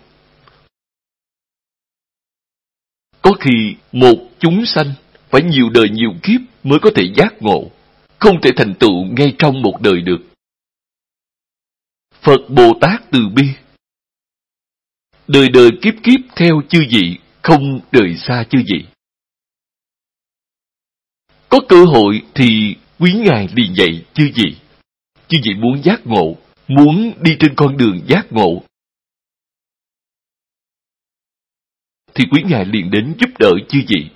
Có khi một chúng sanh phải nhiều đời nhiều kiếp mới có thể giác ngộ, không thể thành tựu ngay trong một đời được. Phật Bồ Tát từ bi, đời đời kiếp kiếp theo chư vị, không rời xa chư vị. Có cơ hội thì quý Ngài liền dạy chư vị. Chư vị muốn giác ngộ, muốn đi trên con đường giác ngộ, thì quý Ngài liền đến giúp đỡ chư vị.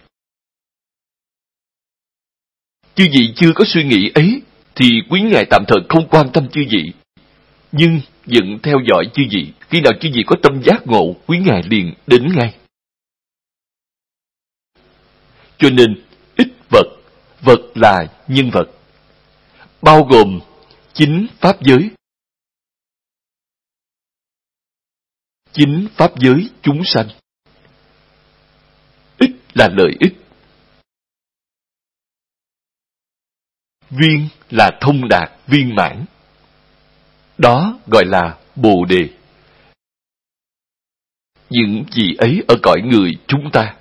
Chư vị chưa có suy nghĩ ấy, thì quý Ngài tạm thời không quan tâm chư vị, nhưng vẫn theo dõi chư vị. Khi nào chư vị có tâm giác ngộ, quý Ngài liền đến ngay. Cho nên, ít vật, vật là nhân vật, bao gồm chính pháp giới. Chính pháp giới chúng sanh. Ít là lợi ích. Viên là thông đạt, viên mãn. Đó gọi là Bồ Đề. Những gì ấy ở cõi người chúng ta.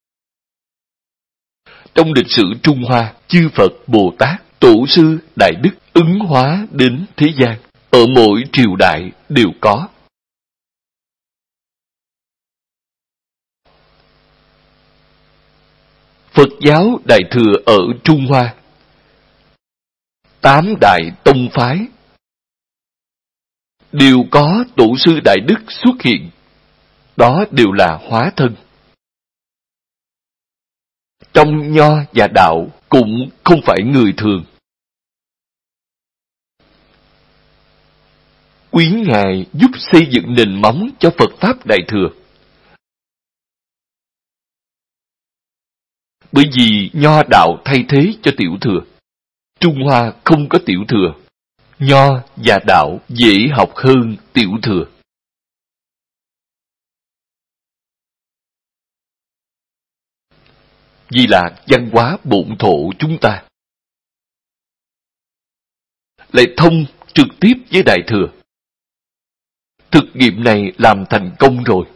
Trong lịch sử Trung Hoa, chư Phật, Bồ Tát, Tổ sư, Đại Đức ứng hóa đến thế gian. Ở mỗi triều đại đều có. Phật giáo Đại Thừa ở Trung Hoa, tám đại tông phái đều có tổ sư Đại Đức xuất hiện. Đó đều là hóa thân. Trong Nho và Đạo cũng không phải người thường. Quý Ngài giúp xây dựng nền móng cho Phật Pháp Đại Thừa. Bởi vì Nho Đạo thay thế cho Tiểu Thừa. Trung Hoa không có Tiểu Thừa. Nho và Đạo dễ học hơn Tiểu Thừa. Vì là văn hóa bổn thổ chúng ta lại thông trực tiếp với Đại Thừa. Thực nghiệm này làm thành công rồi.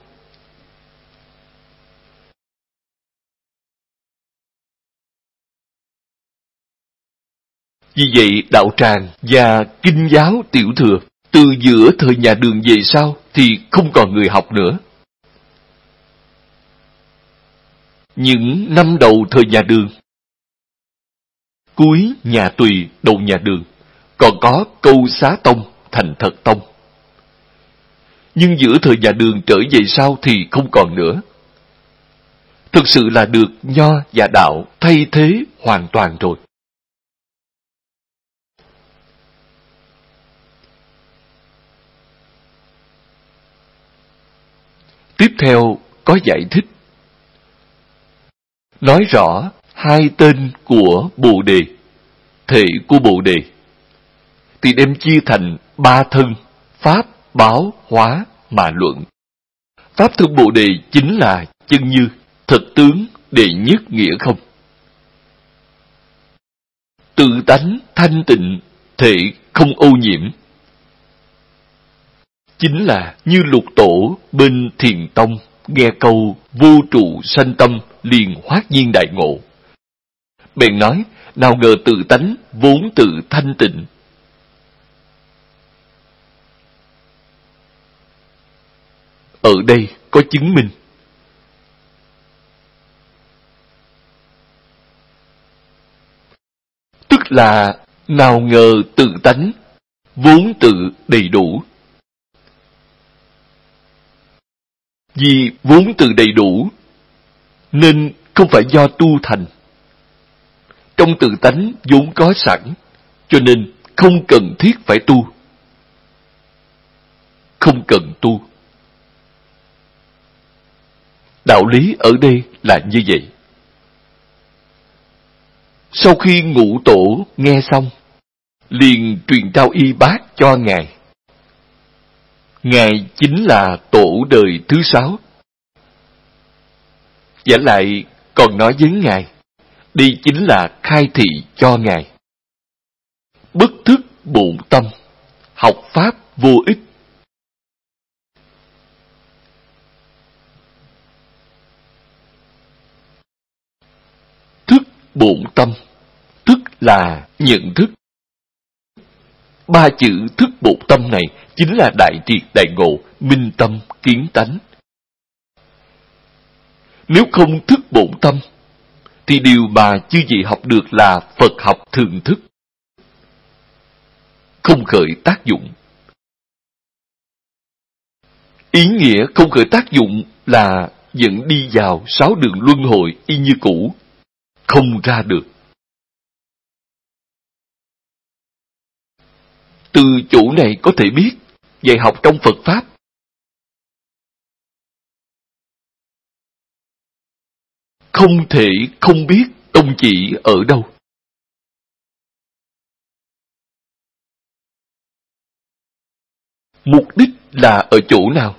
Vì vậy Đạo Tràng và Kinh giáo Tiểu Thừa từ giữa thời nhà Đường về sau thì không còn người học nữa. Những năm đầu thời nhà Đường, cuối nhà Tùy, đầu nhà Đường, còn có Câu Xá Tông, Thành Thật Tông. Nhưng giữa thời nhà Đường trở về sau thì không còn nữa. Thực sự là được Nho và Đạo thay thế hoàn toàn rồi. Tiếp theo có giải thích. Nói rõ hai tên của Bồ Đề, thể của Bồ Đề, thì đem chia thành ba thân, Pháp, Báo, Hóa mà luận. Pháp thân Bồ Đề chính là chân như, thật tướng, đệ nhất nghĩa không. tự tánh thanh tịnh, thể không ô nhiễm. Chính là như Lục Tổ bên Thiền Tông nghe câu vô trụ sanh tâm liền hoát nhiên đại ngộ. Bèn nói, nào ngờ tự tánh vốn tự thanh tịnh. Ở đây có chứng minh. Tức là nào ngờ tự tánh vốn tự đầy đủ. Vì vốn tự đầy đủ nên không phải do tu thành. Trong tự tánh vốn có sẵn, cho nên không cần thiết phải tu. Không cần tu. Đạo lý ở đây là như vậy. Sau khi Ngũ Tổ nghe xong, liền truyền trao y bát cho Ngài. Ngài chính là tổ đời thứ sáu. Giả lại còn nói với Ngài, đây chính là khai thị cho Ngài. Bất thức bổn tâm, học pháp vô ích. Thức bổn tâm, tức là nhận thức. Ba chữ thức bổn tâm này chính là đại triệt đại ngộ, minh tâm kiến tánh. Nếu không thức bổn tâm, thì điều mà chư vị học được là Phật học thường thức, không khởi tác dụng. Ý nghĩa không khởi tác dụng là vẫn đi vào sáu đường luân hồi y như cũ, không ra được. Từ chỗ này có thể biết, dạy học trong Phật Pháp không thể không biết tông chỉ ở đâu. Mục đích là ở chỗ nào?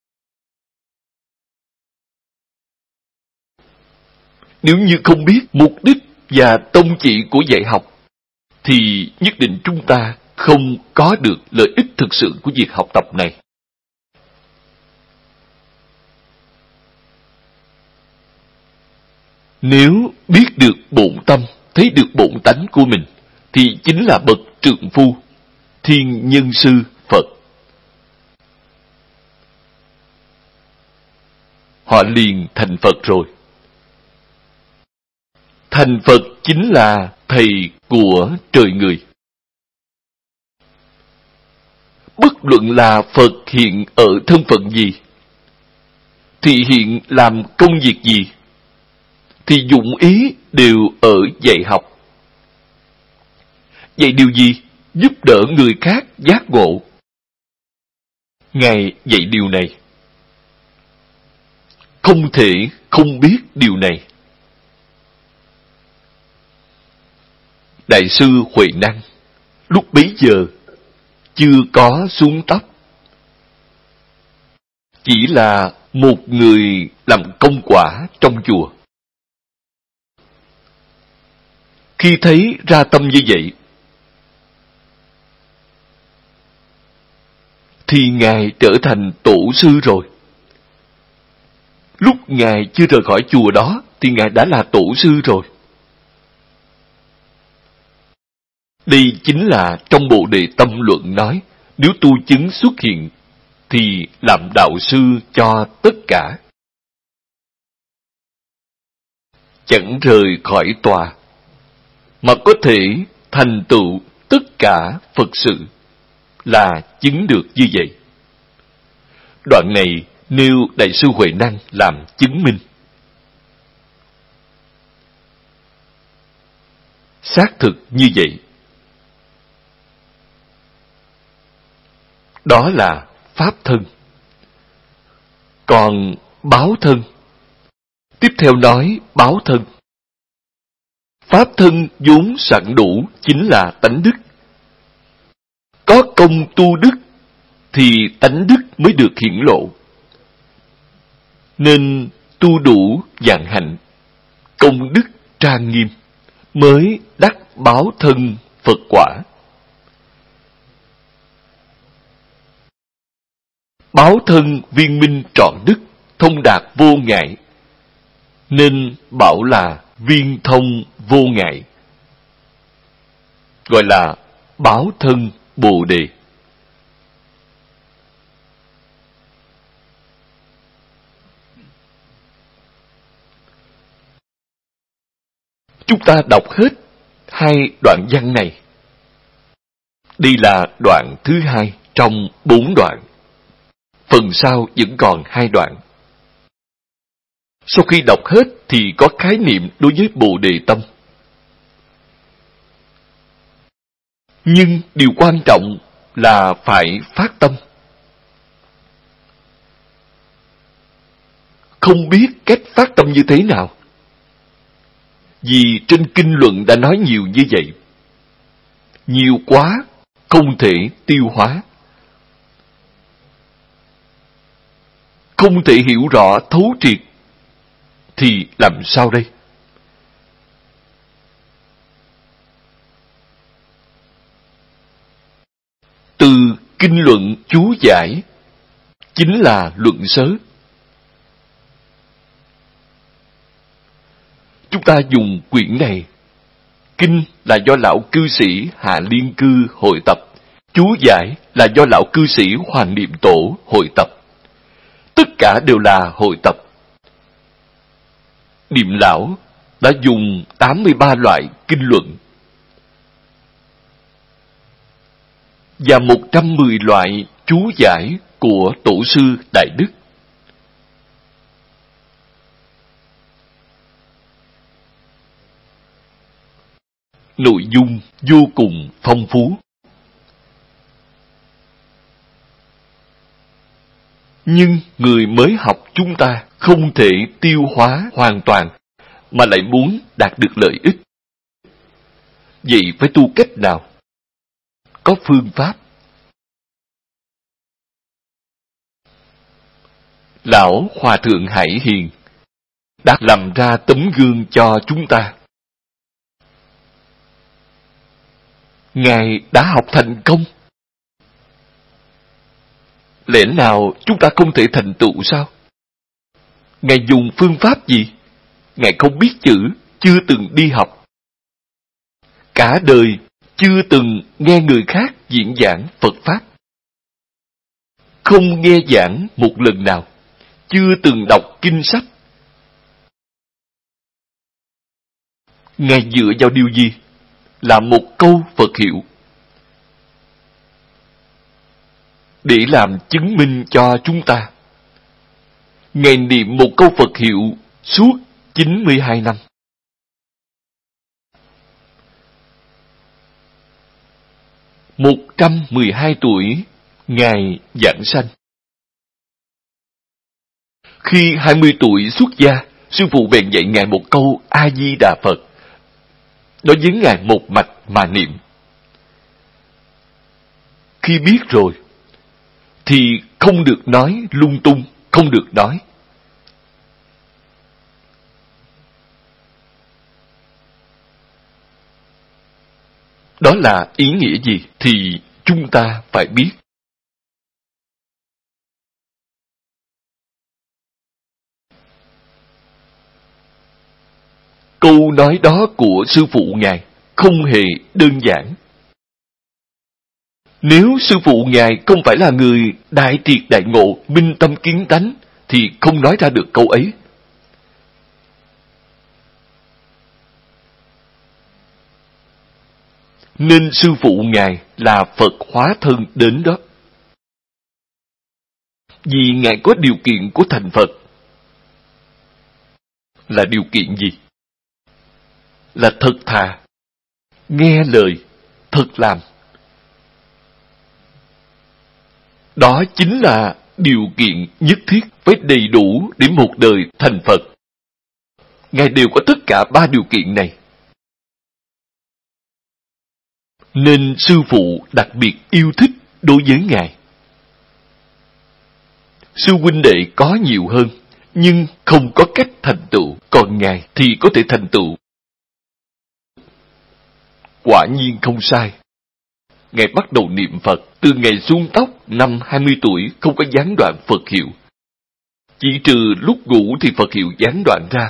Nếu như không biết mục đích và tông chỉ của dạy học, thì nhất định chúng ta không có được lợi ích thực sự của việc học tập này. Nếu biết được bổn tâm, thấy được bổn tánh của mình, thì chính là bậc trượng phu, thiên nhân sư Phật. Họ liền thành Phật rồi. Thành Phật chính là thầy của trời người. Bất luận là Phật hiện ở thân phận gì, thì hiện làm công việc gì, thì dụng ý đều ở dạy học. Dạy điều gì? Giúp đỡ người khác giác ngộ. Ngài dạy điều này. Không thể không biết điều này. Đại sư Huệ Năng lúc bấy giờ chưa có xuống tóc, chỉ là một người làm công quả trong chùa. Khi thấy ra tâm như vậy, thì Ngài trở thành tổ sư rồi. Lúc Ngài chưa rời khỏi chùa đó, thì Ngài đã là tổ sư rồi. Đây chính là trong Bồ Đề Tâm Luận nói, nếu tu chứng xuất hiện, thì làm đạo sư cho tất cả. Chẳng rời khỏi tòa, mà có thể thành tựu tất cả Phật sự, là chứng được như vậy. Đoạn này nêu Đại sư Huệ Năng làm chứng minh. Xác thực như vậy. Đó là pháp thân. Còn báo thân, tiếp theo nói báo thân. Pháp thân vốn sẵn đủ chính là tánh đức. Có công tu đức thì tánh đức mới được hiển lộ. Nên tu đủ vạn hạnh, công đức trang nghiêm mới đắc báo thân Phật quả. Báo thân viên minh trọn đức, thông đạt vô ngại, nên bảo là viên thông vô ngại, gọi là báo thân Bồ Đề. Chúng ta đọc hết hai đoạn văn này. Đây là đoạn thứ hai trong bốn đoạn. Phần sau vẫn còn hai đoạn. Sau khi đọc hết thì có khái niệm đối với Bồ Đề tâm. Nhưng điều quan trọng là phải phát tâm. Không biết cách phát tâm như thế nào. Vì trên kinh luận đã nói nhiều như vậy. Nhiều quá, không thể tiêu hóa. Không thể hiểu rõ thấu triệt. Thì làm sao đây? Từ kinh luận chú giải chính là luận sớ. Chúng ta dùng quyển này. Kinh là do lão cư sĩ Hạ Liên Cư hội tập. Chú giải là do lão cư sĩ Hoàng Niệm Tổ hội tập. Tất cả đều là hội tập. Niệm lão đã dùng tám mươi ba loại kinh luận và một trăm mười loại chú giải của Tổ sư Đại Đức. Nội dung vô cùng phong phú. Nhưng người mới học chúng ta không thể tiêu hóa hoàn toàn, mà lại muốn đạt được lợi ích. Vậy phải tu cách nào? Có phương pháp. Lão Hòa Thượng Hải Hiền đã làm ra tấm gương cho chúng ta. Ngài đã học thành công. Lẽ nào chúng ta không thể thành tựu sao? Ngài dùng phương pháp gì? Ngài không biết chữ, chưa từng đi học. Cả đời chưa từng nghe người khác diễn giảng Phật Pháp. Không nghe giảng một lần nào. Chưa từng đọc kinh sách. Ngài dựa vào điều gì? Là một câu Phật hiệu. Để làm chứng minh cho chúng ta. Ngài niệm một câu Phật hiệu suốt chín mươi hai năm. một trăm mười hai tuổi, Ngài giảng sanh. Khi hai mươi tuổi xuất gia, sư phụ bèn dạy Ngài một câu A-di-đà Phật. Nói với Ngài một mạch mà niệm. Khi biết rồi, thì không được nói lung tung, không được nói. Đó là ý nghĩa gì thì chúng ta phải biết. Câu nói đó của sư phụ Ngài không hề đơn giản. Nếu sư phụ Ngài không phải là người đại triệt đại ngộ, minh tâm kiến tánh, thì không nói ra được câu ấy. Nên sư phụ Ngài là Phật hóa thân đến đó. Vì Ngài có điều kiện của thành Phật. Là điều kiện gì? Là thật thà, nghe lời, thật làm. Đó chính là điều kiện nhất thiết phải đầy đủ để một đời thành Phật. Ngài đều có tất cả ba điều kiện này. Nên sư phụ đặc biệt yêu thích đối với Ngài. Sư huynh đệ có nhiều hơn, nhưng không có cách thành tựu, còn Ngài thì có thể thành tựu. quả nhiên không sai. Ngài bắt đầu niệm Phật từ ngày suông tóc năm hai mươi tuổi, không có gián đoạn Phật hiệu. Chỉ trừ lúc ngủ thì Phật hiệu gián đoạn ra.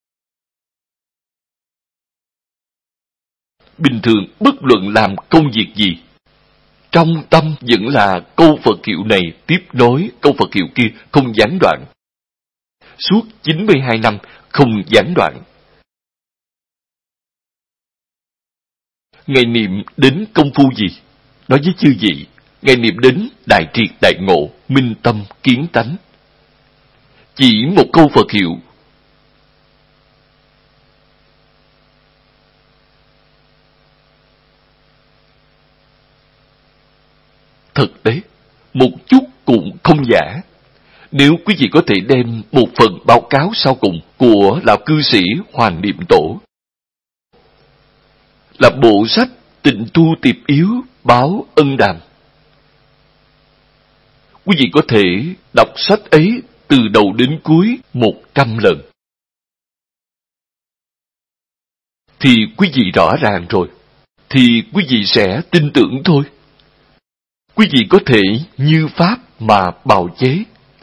Bình thường bất luận làm công việc gì, trong tâm vẫn là câu Phật hiệu này tiếp nối câu Phật hiệu kia, không gián đoạn. Suốt chín mươi hai năm không gián đoạn. Ngài niệm đến công phu gì? Nói với chư vị, Ngài niệm đến đại triệt đại ngộ, minh tâm kiến tánh. Chỉ một câu Phật hiệu. Thực tế, một chút cũng không giả. Nếu quý vị có thể đem một phần báo cáo sau cùng của lão cư sĩ Hoàng Niệm Tổ, là bộ sách Tịnh Tu Tiệp Yếu Báo Ân Đàm, quý vị có thể đọc sách ấy từ đầu đến cuối một trăm lần, thì quý vị rõ ràng rồi, thì quý vị sẽ tin tưởng thôi. Quý vị có thể như pháp mà bào chế.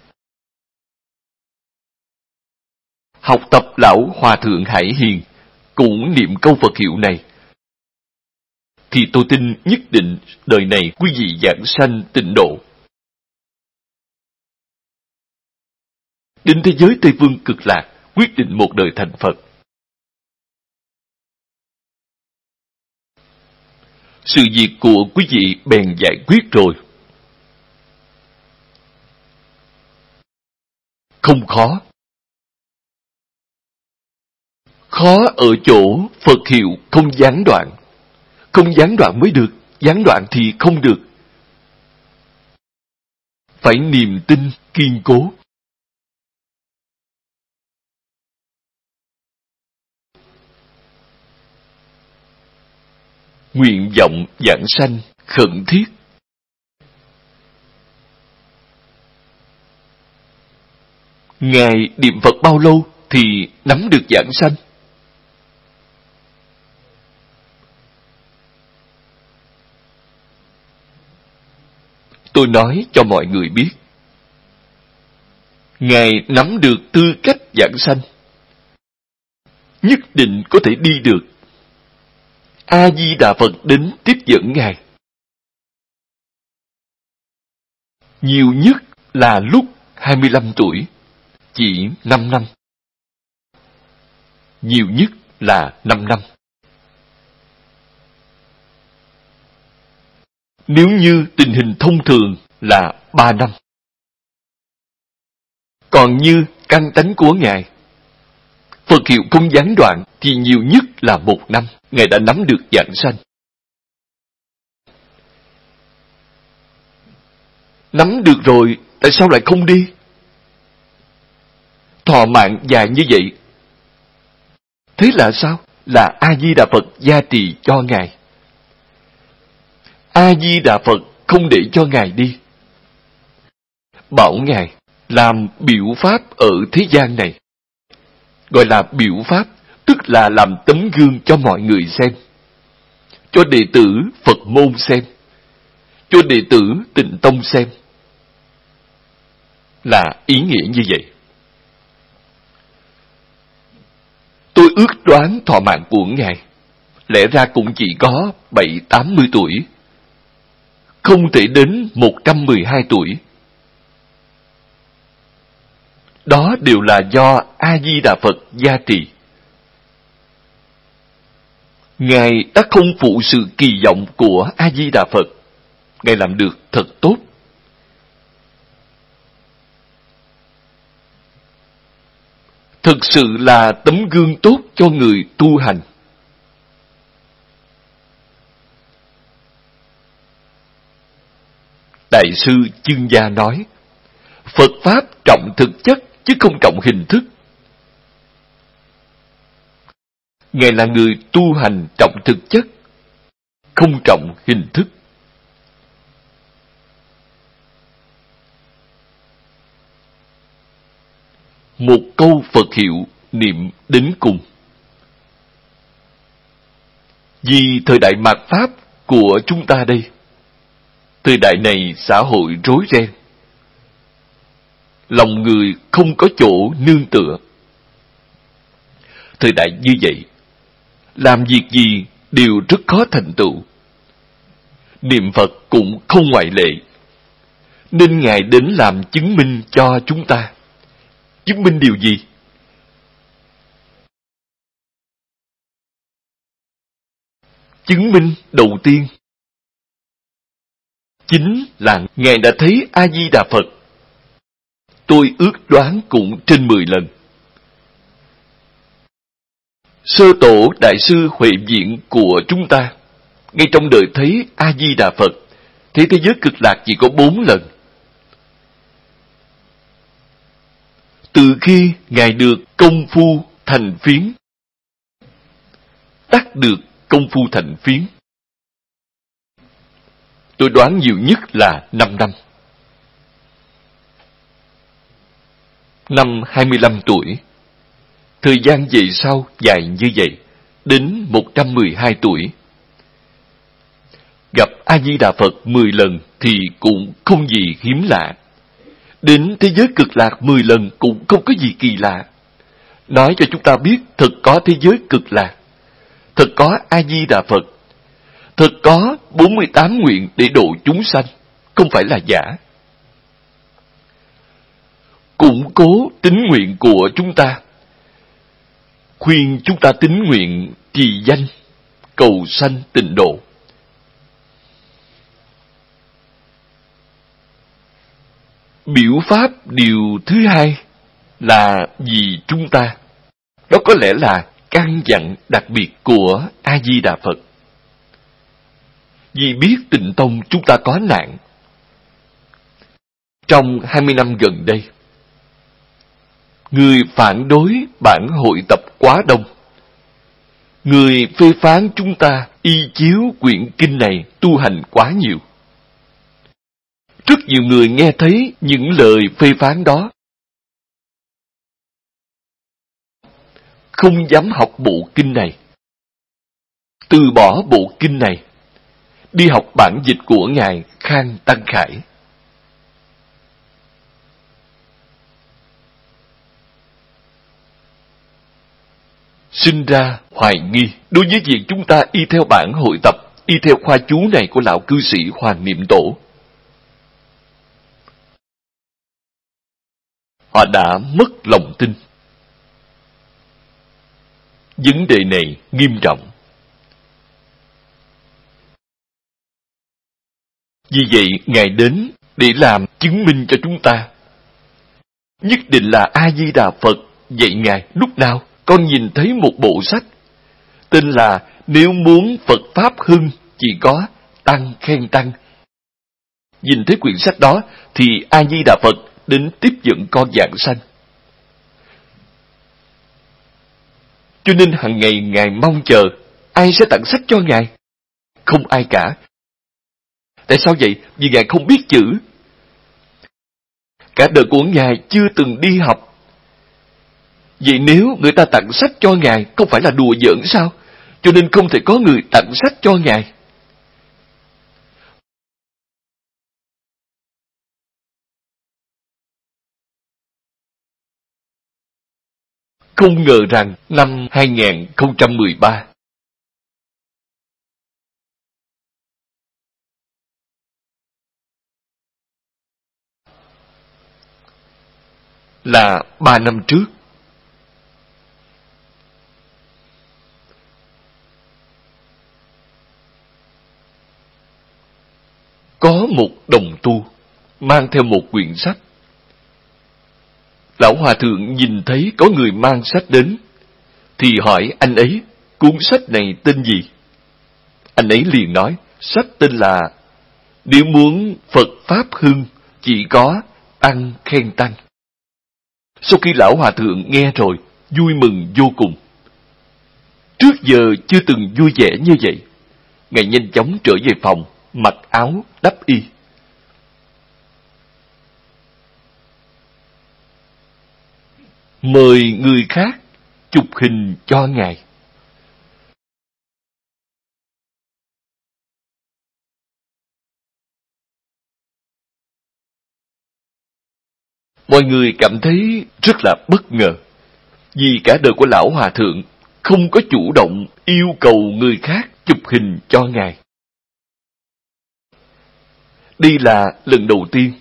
Học tập lão Hòa Thượng Hải Hiền cũng niệm câu Phật hiệu này, thì tôi tin nhất định đời này quý vị giảng sanh tịnh độ. Đến thế giới Tây Phương cực lạc, quyết định một đời thành Phật. Sự việc của quý vị bèn giải quyết rồi. Không khó. Khó ở chỗ Phật hiệu không gián đoạn. Không gián đoạn mới được, gián đoạn thì không được. Phải niềm tin kiên cố. Nguyện vọng giảng sanh khẩn thiết. Ngài niệm Phật bao lâu thì nắm được giảng sanh? Tôi nói cho mọi người biết, Ngài nắm được tư cách giảng sanh, nhất định có thể đi được. A-di-đà Phật đến tiếp dẫn Ngài. Nhiều nhất là lúc hai mươi lăm tuổi, chỉ năm năm. Nhiều nhất là năm năm. Nếu như tình hình thông thường là ba năm. Còn như căn tánh của Ngài, Phật hiệu không gián đoạn thì nhiều nhất là một năm, Ngài đã nắm được giảng sanh. Nắm được rồi, tại sao lại không đi? Thọ mạng dài như vậy. Thế là sao? Là A-di-đà Phật gia trì cho Ngài. A-di-đà Phật không để cho Ngài đi. Bảo Ngài làm biểu pháp ở thế gian này. Gọi là biểu pháp, tức là làm tấm gương cho mọi người xem. Cho đệ tử Phật môn xem. Cho đệ tử Tịnh Tông xem. Là ý nghĩa như vậy. Tôi ước đoán thọ mạng của Ngài lẽ ra cũng chỉ có bảy tám mươi tuổi, không thể đến một trăm mười hai tuổi. Đó đều là do A-di-đà Phật gia trì. Ngài đã không phụ sự kỳ vọng của A-di-đà Phật. Ngài làm được thật tốt. Thực sự là tấm gương tốt cho người tu hành. Đại sư Chương Gia nói, Phật Pháp trọng thực chất chứ không trọng hình thức. Ngài là người tu hành trọng thực chất, không trọng hình thức. Một câu Phật hiệu niệm đến cùng. Vì thời đại mạt Pháp của chúng ta đây, thời đại này xã hội rối ren, lòng người không có chỗ nương tựa. Thời đại như vậy, làm việc gì đều rất khó thành tựu. Niệm Phật cũng không ngoại lệ. Nên Ngài đến làm chứng minh cho chúng ta. Chứng minh điều gì? Chứng minh đầu tiên chính là Ngài đã thấy A-di-đà Phật. Tôi ước đoán cũng trên mười lần. Sơ tổ Đại sư Huệ Diện của chúng ta, ngay trong đời thấy A-di-đà Phật, thấy thế giới cực lạc chỉ có bốn lần. Từ khi Ngài được công phu thành phiến, đắc được công phu thành phiến, tôi đoán nhiều nhất là năm năm. Năm hai mươi lăm tuổi, thời gian về sau dài như vậy, đến một trăm mười hai tuổi. Gặp A-di-đà Phật mười lần thì cũng không gì hiếm lạ. Đến thế giới cực lạc mười lần cũng không có gì kỳ lạ. Nói cho chúng ta biết thật có thế giới cực lạc, thật có A-di-đà Phật, thật có bốn mươi tám nguyện để độ chúng sanh, không phải là giả. Củng cố tín nguyện của chúng ta, khuyên chúng ta tín nguyện trì danh, cầu sanh tịnh độ. Biểu pháp điều thứ hai là vì chúng ta. Đó có lẽ là căn dặn đặc biệt của A-di-đà Phật. Vì biết Tịnh Tông chúng ta có nạn. Trong hai mươi năm gần đây, người phản đối bản hội tập quá đông. Người phê phán chúng ta y chiếu quyển kinh này tu hành quá nhiều. Rất nhiều người nghe thấy những lời phê phán đó, không dám học bộ kinh này, từ bỏ bộ kinh này, đi học bản dịch của Ngài Khang Tăng Khải. Sinh ra hoài nghi đối với việc chúng ta y theo bản hội tập, y theo khoa chú này của lão cư sĩ Hoàng Niệm Tổ. Họ đã mất lòng tin. Vấn đề này nghiêm trọng. Vì vậy, Ngài đến để làm chứng minh cho chúng ta. Nhất định là A-di-đà Phật dạy Ngài lúc nào con nhìn thấy một bộ sách tên là Nếu muốn Phật Pháp hưng chỉ có Tăng khen Tăng. Nhìn thấy quyển sách đó thì A-di-đà Phật đến tiếp dẫn con vãng sanh. Cho nên hàng ngày Ngài mong chờ ai sẽ tặng sách cho Ngài. Không ai cả. Tại sao vậy? Vì Ngài không biết chữ. Cả đời của Ngài chưa từng đi học. Vậy nếu người ta tặng sách cho Ngài, không phải là đùa giỡn sao? Cho nên không thể có người tặng sách cho Ngài. Không ngờ rằng năm hai không một ba, là ba năm trước, có một đồng tu mang theo một quyển sách. Lão Hòa Thượng nhìn thấy có người mang sách đến, thì hỏi anh ấy, cuốn sách này tên gì? Anh ấy liền nói, sách tên là Nếu muốn Phật Pháp hưng, chỉ có Tăng khen Tăng. Sau khi Lão Hòa Thượng nghe rồi, vui mừng vô cùng. Trước giờ chưa từng vui vẻ như vậy. Ngài nhanh chóng trở về phòng, mặc áo, đắp y. Mời người khác chụp hình cho Ngài. Mọi người cảm thấy rất là bất ngờ, vì cả đời của Lão Hòa Thượng không có chủ động yêu cầu người khác chụp hình cho Ngài. Đây là lần đầu tiên,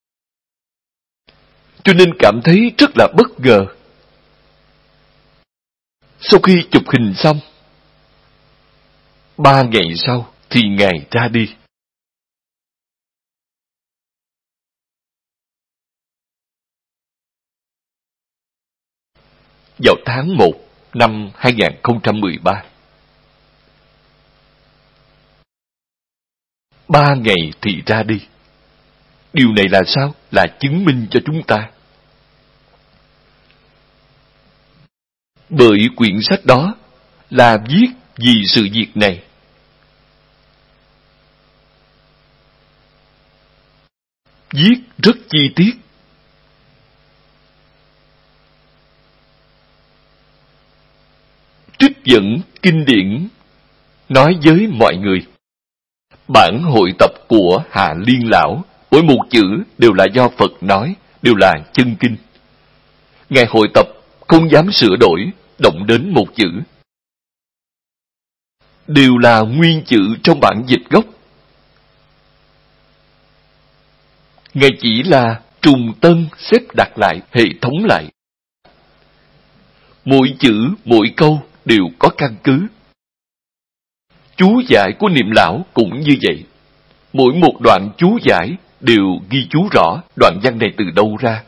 cho nên cảm thấy rất là bất ngờ. Sau khi chụp hình xong, ba ngày sau thì Ngài ra đi. Vào tháng một năm hai nghìn không trăm mười ba. Ba ngày thì ra đi. Điều này là sao? Là chứng minh cho chúng ta. Bởi quyển sách đó là viết vì sự việc này. Viết rất chi tiết. Trích dẫn kinh điển nói với mọi người. Bản hội tập của Hạ Liên Lão, mỗi một chữ đều là do Phật nói, đều là chân kinh. Ngài hội tập không dám sửa đổi, động đến một chữ. Đều là nguyên chữ trong bản dịch gốc. Ngài chỉ là trùng tân xếp đặt lại, hệ thống lại. Mỗi chữ, mỗi câu đều có căn cứ. Chú giải của Niệm Lão cũng như vậy. Mỗi một đoạn chú giải đều ghi chú rõ đoạn văn này từ đâu ra.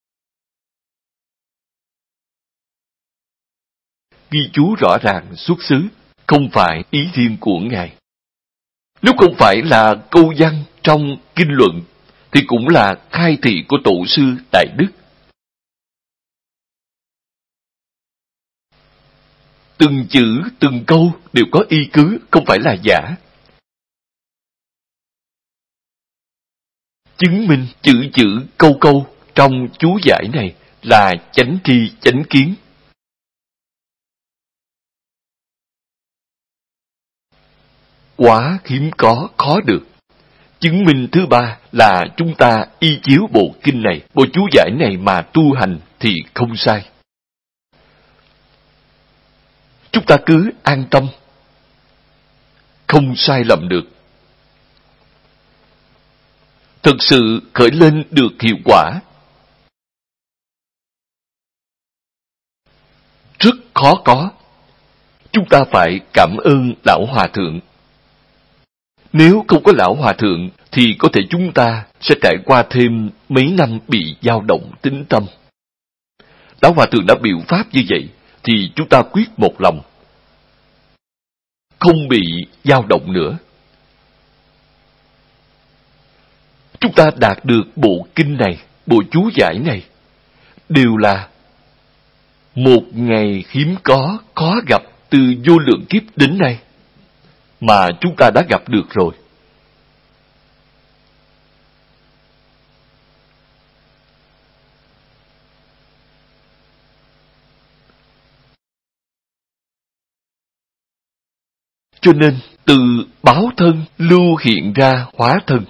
Ghi chú rõ ràng xuất xứ, không phải ý riêng của Ngài. Nếu không phải là câu văn trong kinh luận, thì cũng là khai thị của tổ sư Đại Đức. Từng chữ, từng câu đều có y cứ, không phải là giả. Chứng minh chữ chữ, câu câu trong chú giải này là chánh tri, chánh kiến. Quá hiếm có, khó được. Chứng minh thứ ba là chúng ta y chiếu bộ kinh này, bộ chú giải này mà tu hành thì không sai. Chúng ta cứ an tâm, không sai lầm được. Thực sự khởi lên được hiệu quả. Rất khó có. Chúng ta phải cảm ơn Lão Hòa Thượng. Nếu không có Lão Hòa Thượng thì có thể chúng ta sẽ trải qua thêm mấy năm bị dao động tín tâm. Lão Hòa Thượng đã biểu pháp như vậy thì chúng ta quyết một lòng, không bị dao động nữa. Chúng ta đạt được bộ kinh này, bộ chú giải này, đều là một ngày hiếm có, khó gặp từ vô lượng kiếp đến nay, mà chúng ta đã gặp được rồi. Cho nên, từ báo thân lưu hiện ra hóa thân.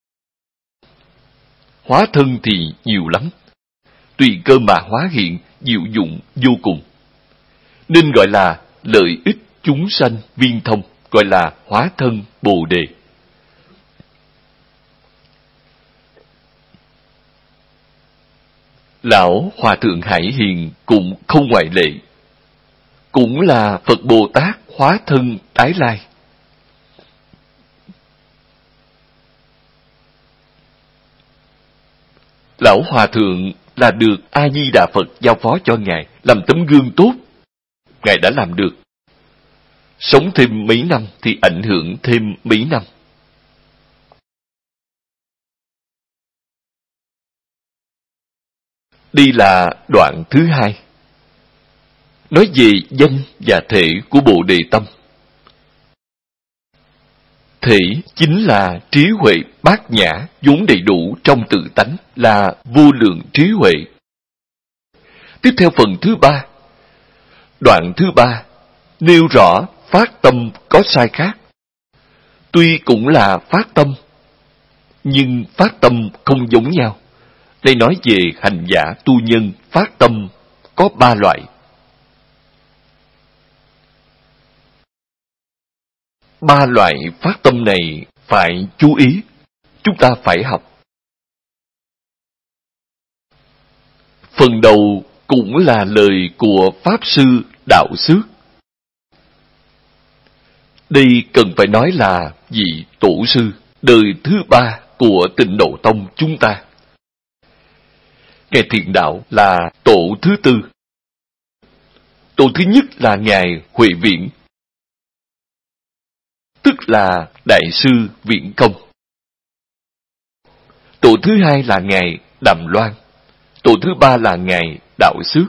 Hóa thân thì nhiều lắm. Tùy cơ mà hóa hiện, diệu dụng vô cùng. Nên gọi là lợi ích chúng sanh viên thông, gọi là hóa thân Bồ Đề. Lão Hòa Thượng Hải Hiền cũng không ngoại lệ. Cũng là Phật Bồ Tát hóa thân tái lai. Lão Hòa Thượng là được A-di-đà Phật giao phó cho Ngài làm tấm gương tốt. Ngài đã làm được. Sống thêm mấy năm thì ảnh hưởng thêm mấy năm. Đây là đoạn thứ hai. Nói về danh và thể của Bồ Đề Tâm. Thể chính là trí huệ bát nhã vốn đầy đủ trong tự tánh, là vô lượng trí huệ. Tiếp theo phần thứ ba. Đoạn thứ ba nêu rõ phát tâm có sai khác. Tuy cũng là phát tâm, nhưng phát tâm không giống nhau. Đây nói về hành giả tu nhân phát tâm có ba loại. Ba loại phát tâm này phải chú ý, chúng ta phải học. Phần đầu cũng là lời của Pháp Sư Đạo Xước. Đây cần phải nói là vị tổ sư đời thứ ba của Tịnh Độ Tông chúng ta. Ngài Thiện Đạo là tổ thứ tư. Tổ thứ nhất là Ngài Huệ Viễn, tức là Đại sư Viễn Công. Tổ thứ hai là Ngài Đàm Loan. Tổ thứ ba là Ngài Đạo Xước.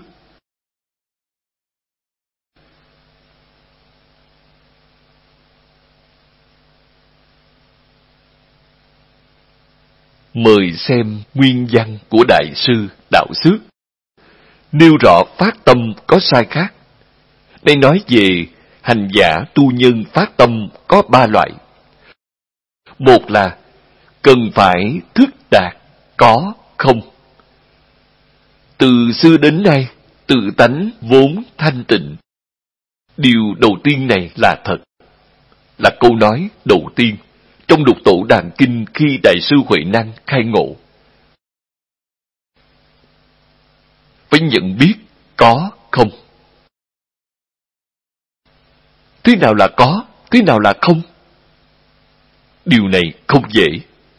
Mời xem nguyên văn của Đại sư Đạo Xước, nêu rõ phát tâm có sai khác. Đây nói về hành giả tu nhân phát tâm có ba loại. Một là cần phải thức đạt có không. Từ xưa đến nay, tự tánh vốn thanh tịnh. Điều đầu tiên này là thật, là câu nói đầu tiên trong Lục Tổ Đàn Kinh khi Đại sư Huệ Năng khai ngộ. Phải nhận biết có không. Thế nào là có, thế nào là không? Điều này không dễ.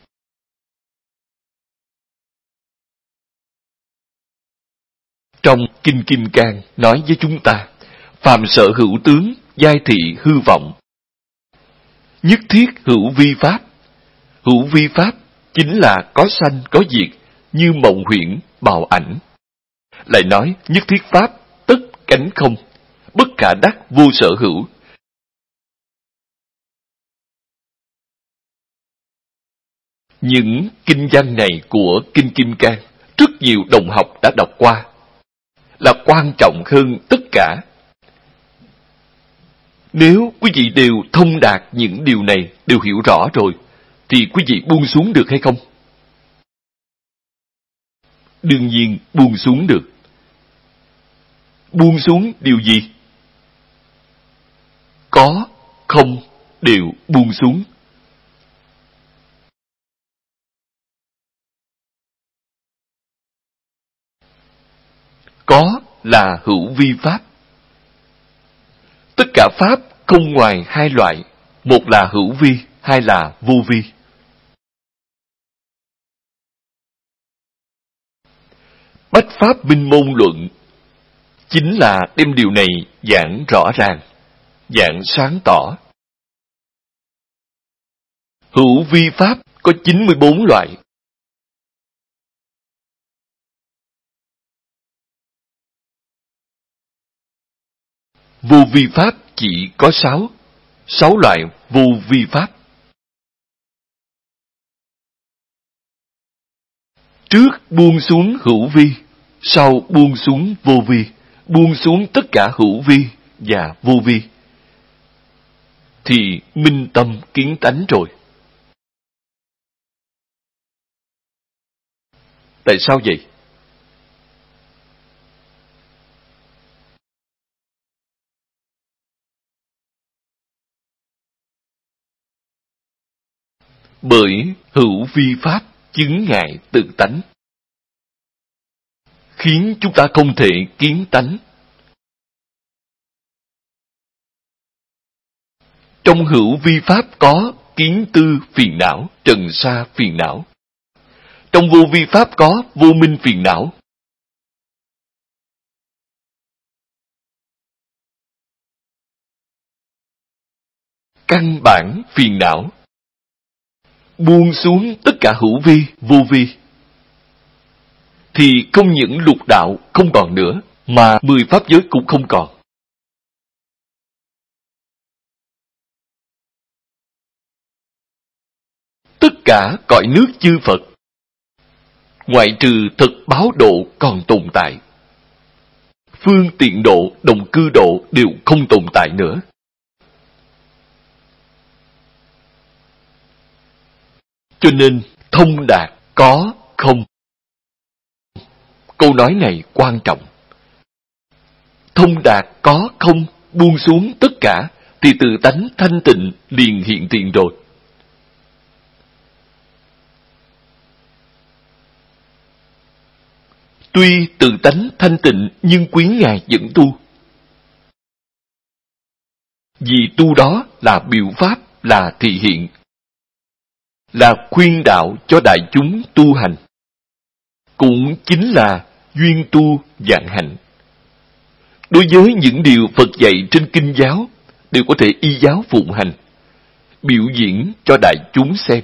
Trong Kinh Kim Cang nói với chúng ta, phàm sở hữu tướng, giai thị hư vọng. Nhất thiết hữu vi pháp. Hữu vi pháp chính là có sanh có diệt, như mộng huyễn, bào ảnh. Lại nói nhất thiết pháp tất cánh không, bất khả đắc vô sở hữu. Những kinh văn này của Kinh Kim Cang rất nhiều đồng học đã đọc qua, là quan trọng hơn tất cả. Nếu quý vị đều thông đạt những điều này, đều hiểu rõ rồi, thì quý vị buông xuống được hay không? Đương nhiên buông xuống được. Buông xuống điều gì? Có, không đều buông xuống. Có là hữu vi pháp. Tất cả pháp không ngoài hai loại, một là hữu vi, hai là vô vi. Bách Pháp Minh Môn Luận chính là đem điều này giảng rõ ràng, giảng sáng tỏ. Hữu vi pháp có chín mươi bốn loại. Vô vi pháp chỉ có sáu, sáu loại vô vi pháp. Trước buông xuống hữu vi, sau buông xuống vô vi, buông xuống tất cả hữu vi và vô vi, thì minh tâm kiến tánh rồi. Tại sao vậy? Bởi hữu vi pháp chứng ngại tự tánh, khiến chúng ta không thể kiến tánh. Trong hữu vi pháp có kiến tư phiền não, trần sa phiền não. Trong vô vi pháp có vô minh phiền não. Căn bản phiền não. Buông xuống tất cả hữu vi, vô vi, thì không những lục đạo không còn nữa, mà mười pháp giới cũng không còn. Tất cả cõi nước chư Phật, ngoại trừ thực báo độ còn tồn tại, phương tiện độ, đồng cư độ đều không tồn tại nữa. Cho nên thông đạt có không. Câu nói này quan trọng. Thông đạt có không, buông xuống tất cả, thì tự tánh thanh tịnh liền hiện tiền rồi. Tuy tự tánh thanh tịnh nhưng quý Ngài vẫn tu. Vì tu đó là biểu pháp, là thị hiện, là khuyên đạo cho đại chúng tu hành. Cũng chính là duyên tu vạn hạnh. Đối với những điều Phật dạy trên kinh giáo, đều có thể y giáo phụng hành, biểu diễn cho đại chúng xem.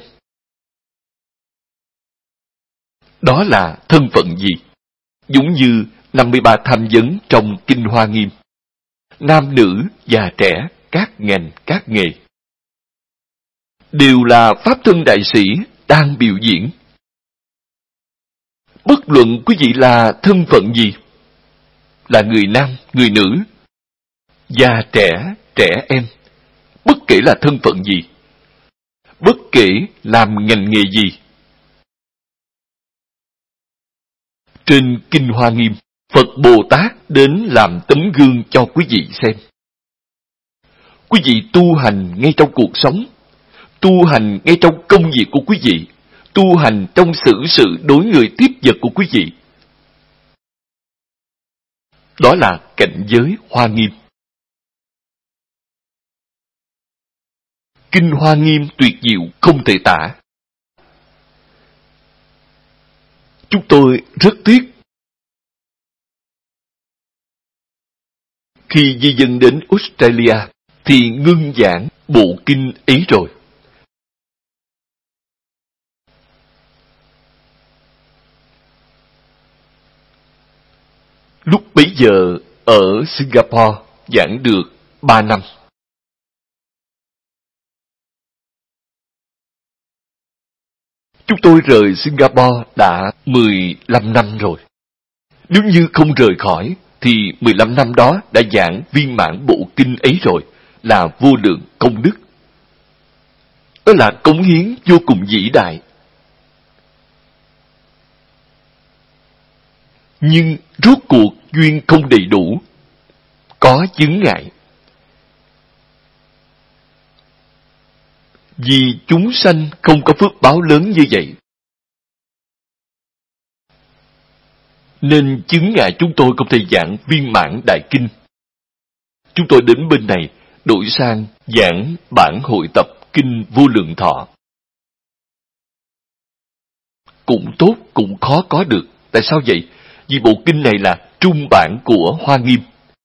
Đó là thân phận gì? Giống như năm mươi ba tham vấn trong Kinh Hoa Nghiêm. Nam nữ, già trẻ, các ngành, các nghề, đều là Pháp thân đại sĩ đang biểu diễn. Bất luận quý vị là thân phận gì, là người nam, người nữ, già trẻ, trẻ em, bất kể là thân phận gì, bất kể làm ngành nghề gì. Trên Kinh Hoa Nghiêm, Phật Bồ Tát đến làm tấm gương cho quý vị xem. Quý vị tu hành ngay trong cuộc sống, tu hành ngay trong công việc của quý vị, tu hành trong xử sự đối người tiếp vật của quý vị. Đó là cảnh giới Hoa Nghiêm. Kinh Hoa Nghiêm tuyệt diệu không thể tả. Chúng tôi rất tiếc khi di dân đến Australia thì ngưng giảng bộ kinh ấy rồi. Lúc bấy giờ ở Singapore giảng được ba năm. Chúng tôi rời Singapore đã mười lăm năm rồi. Nếu như không rời khỏi, thì mười lăm năm đó đã giảng viên mãn bộ kinh ấy rồi, là vô lượng công đức. Đó là cống hiến vô cùng vĩ đại. Nhưng rốt cuộc duyên không đầy đủ, có chướng ngại. Vì chúng sanh không có phước báo lớn như vậy, nên chướng ngại chúng tôi không thể giảng viên mãn đại kinh. Chúng tôi đến bên này đổi sang giảng bản hội tập kinh Vô Lượng Thọ. Cũng tốt, cũng khó có được. Tại sao vậy? Vì bộ kinh này là trung bản của Hoa Nghiêm.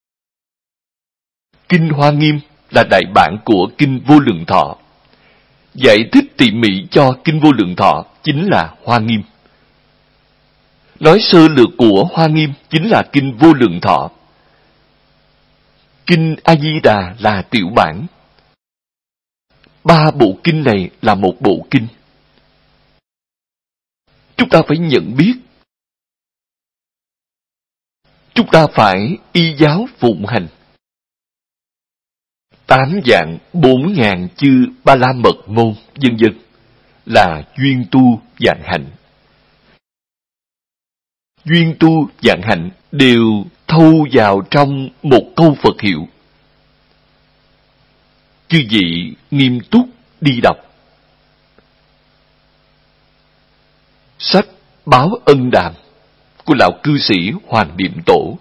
Kinh Hoa Nghiêm là đại bản của kinh Vô Lượng Thọ. Giải thích tỉ mỉ cho kinh Vô Lượng Thọ chính là Hoa Nghiêm. Nói sơ lược của Hoa Nghiêm chính là kinh Vô Lượng Thọ. Kinh A Di Đà là tiểu bản. Ba bộ kinh này là một bộ kinh. Chúng ta phải nhận biết. Chúng ta phải y giáo phụng hành. Tám dạng bốn ngàn chư ba la mật môn, vân vân, là duyên tu vạn hạnh. Duyên tu vạn hạnh đều thâu vào trong một câu Phật hiệu. Chư vị nghiêm túc đi đọc. Sách Báo Ân Đàm của lão cư sĩ Hoàng Niệm Tổ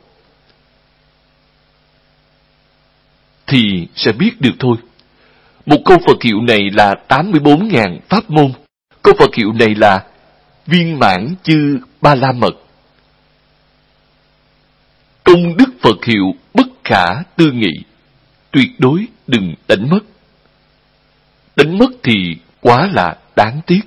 thì sẽ biết được thôi. Một câu Phật hiệu này là tám mươi bốn ngàn pháp môn. Câu Phật hiệu này là viên mãn chư ba la mật. Công đức Phật hiệu bất khả tư nghị, tuyệt đối đừng đánh mất. Đánh mất thì quá là đáng tiếc.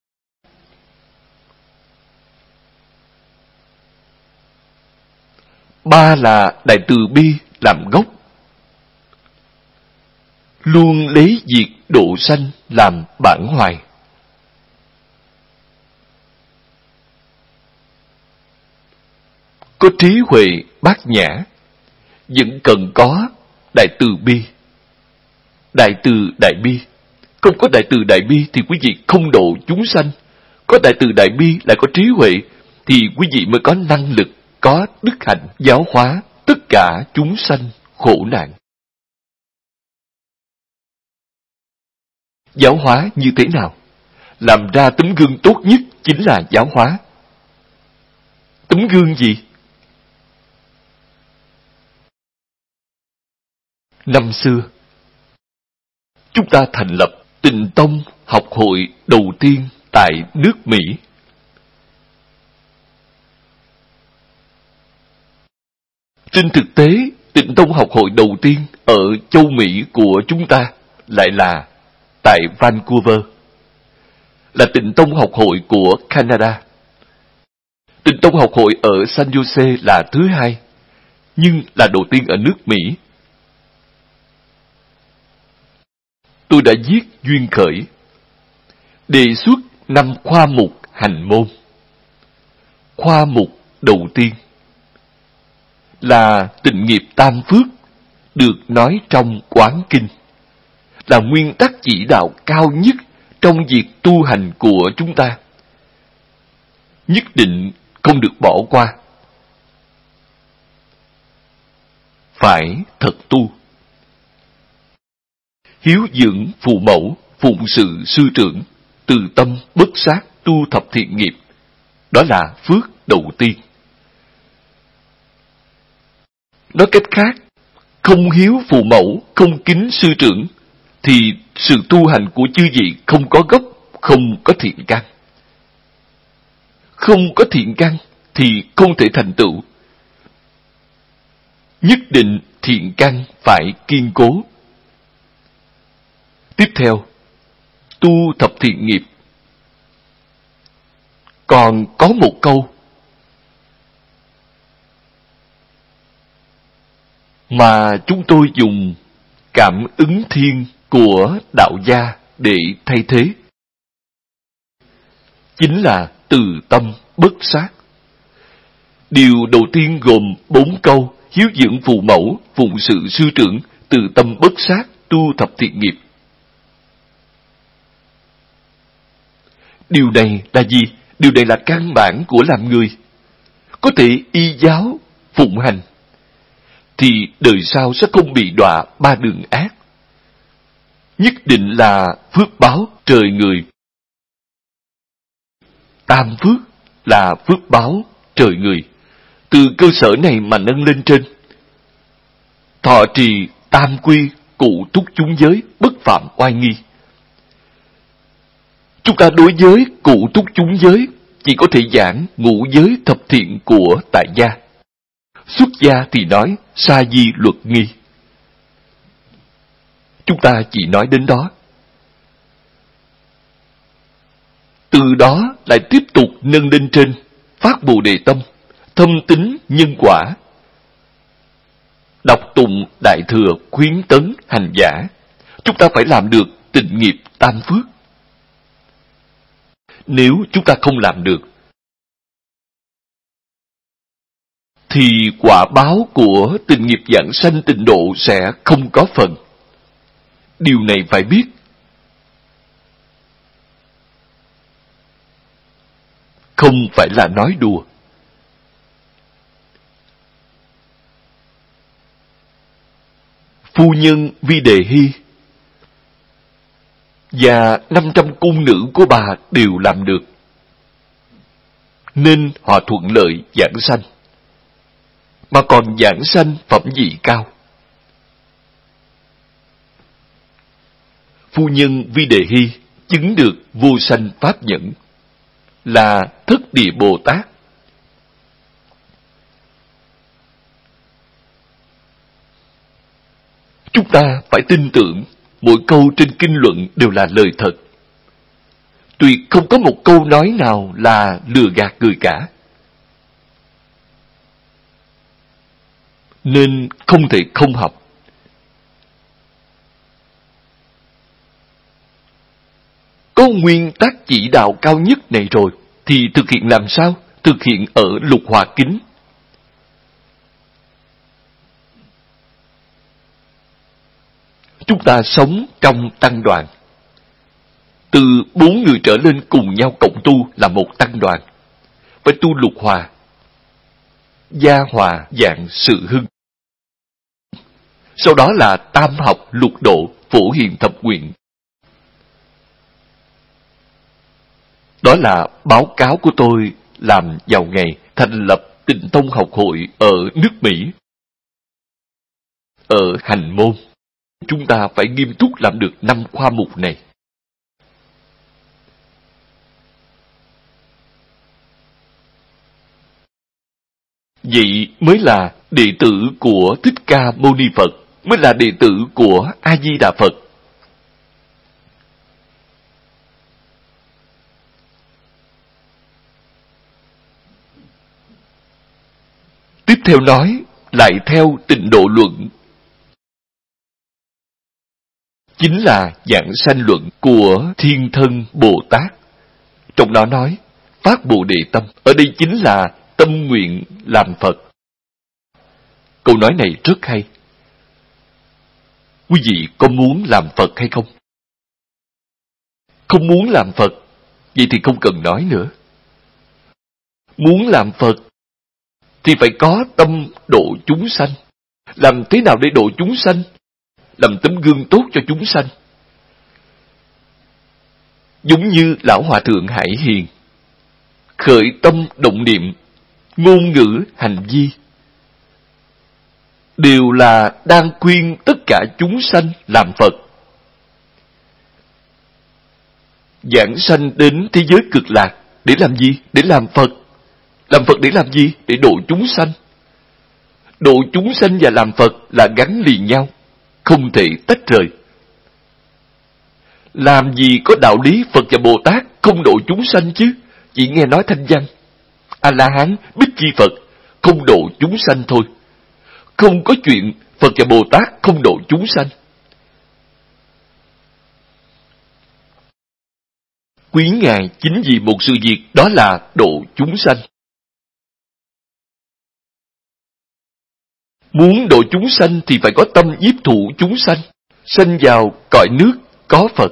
Ba là đại từ bi làm gốc, luôn lấy việc độ sanh làm bản hoài. Có trí huệ bát nhã, vẫn cần có đại từ bi. Đại từ đại bi. Không có đại từ đại bi thì quý vị không độ chúng sanh. Có đại từ đại bi lại có trí huệ, thì quý vị mới có năng lực, có đức hạnh giáo hóa tất cả chúng sanh khổ nạn. Giáo hóa như thế nào? Làm ra tấm gương tốt nhất chính là giáo hóa. Tấm gương gì? Năm xưa, chúng ta thành lập Tịnh Tông học hội đầu tiên tại nước Mỹ. Trên thực tế, Tịnh Tông học hội đầu tiên ở châu Mỹ của chúng ta lại là tại Vancouver, là Tịnh Tông học hội của Canada. Tịnh Tông học hội ở San Jose là thứ hai, nhưng là đầu tiên ở nước Mỹ. Tôi đã viết duyên khởi, đề xuất năm khoa mục hành môn. Khoa mục đầu tiên là tịnh nghiệp tam phước, được nói trong Quán Kinh, là nguyên tắc chỉ đạo cao nhất trong việc tu hành của chúng ta. Nhất định không được bỏ qua. Phải thật tu. Hiếu dưỡng phụ mẫu, phụng sự sư trưởng, từ tâm bất sát, tu thập thiện nghiệp. Đó là phước đầu tiên. Nói cách khác, không hiếu phụ mẫu, không kính sư trưởng, thì sự tu hành của chư vị không có gốc, không có thiện căn. Không có thiện căn thì không thể thành tựu. Nhất định thiện căn phải kiên cố. Tiếp theo, tu thập thiện nghiệp. Còn có một câu mà chúng tôi dùng cảm ứng thiên của đạo gia để thay thế. Chính là từ tâm bất sát. Điều đầu tiên gồm bốn câu: hiếu dưỡng phụ mẫu, phụng sự sư trưởng, từ tâm bất sát, tu thập thiện nghiệp. Điều này là gì? Điều này là căn bản của làm người. Có thể y giáo, phụng hành, thì đời sau sẽ không bị đọa ba đường ác. Nhất định là phước báo trời người. Tam phước là phước báo trời người. Từ cơ sở này mà nâng lên trên. Thọ trì tam quy, cụ túc chúng giới, bất phạm oai nghi. Chúng ta đối với cụ túc chúng giới chỉ có thể giảng ngũ giới thập thiện của tại gia. Xuất gia thì nói sa di luật nghi. Chúng ta chỉ nói đến đó. Từ đó lại tiếp tục nâng lên trên, phát Bồ Đề tâm, thâm tín nhân quả, đọc tụng đại thừa, khuyến tấn hành giả. Chúng ta phải làm được tịnh nghiệp tam phước. Nếu chúng ta không làm được, thì quả báo của tịnh nghiệp giảng sanh tịnh độ sẽ không có phần. Điều này phải biết. Không phải là nói đùa. Phu nhân Vi Đề Hy và năm trăm cung nữ của bà đều làm được, nên họ thuận lợi giảng sanh, mà còn giảng sanh phẩm vị cao. Phu nhân Vi Đề Hy chứng được vô sanh pháp nhẫn, là Thất Địa Bồ Tát. Chúng ta phải tin tưởng mỗi câu trên kinh luận đều là lời thật. Tuyệt không có một câu nói nào là lừa gạt người cả. Nên không thể không học. Có nguyên tắc chỉ đạo cao nhất này rồi, thì thực hiện làm sao? Thực hiện ở Lục Hòa Kính. Chúng ta sống trong tăng đoàn. Từ bốn người trở lên cùng nhau cộng tu là một tăng đoàn. phải tu lục hòa. Gia hòa dạng sự hưng. Sau đó là tam học lục độ, phổ hiền thập nguyện. Đó là báo cáo của tôi làm vào ngày thành lập Tịnh Tông học hội ở nước Mỹ. Ở Hành Môn, chúng ta phải nghiêm túc làm được năm khoa mục này. Vậy mới là đệ tử của Thích Ca Mâu Ni Phật, mới là đệ tử của A Di Đà Phật. Tiếp theo nói, lại theo Tịnh Độ Luận, chính là Giảng Sanh Luận của Thiên Thân Bồ Tát. Trong đó nói, phát Bồ Đề Tâm, ở đây chính là tâm nguyện làm Phật. Câu nói này rất hay. Quý vị có muốn làm Phật hay không? Không muốn làm Phật, vậy thì không cần nói nữa. Muốn làm Phật, thì phải có tâm độ chúng sanh. Làm thế nào để độ chúng sanh? Làm tấm gương tốt cho chúng sanh. Giống như Lão Hòa Thượng Hải Hiền, khởi tâm động niệm, ngôn ngữ, hành vi, đều là đang khuyên tất cả chúng sanh làm Phật. Giảng sanh đến thế giới cực lạc, để làm gì? Để làm Phật. Làm Phật để làm gì? Để độ chúng sanh. Độ chúng sanh và làm Phật là gắn liền nhau, không thể tách rời. Làm gì có đạo lý Phật và Bồ Tát không độ chúng sanh chứ? Chỉ nghe nói thanh văn A-la-hán, Bích Chi Phật, không độ chúng sanh thôi. Không có chuyện Phật và Bồ Tát không độ chúng sanh. Quý Ngài chính vì một sự việc, đó là độ chúng sanh. Muốn độ chúng sanh thì phải có tâm nhiếp thụ chúng sanh, sanh vào cõi nước có Phật.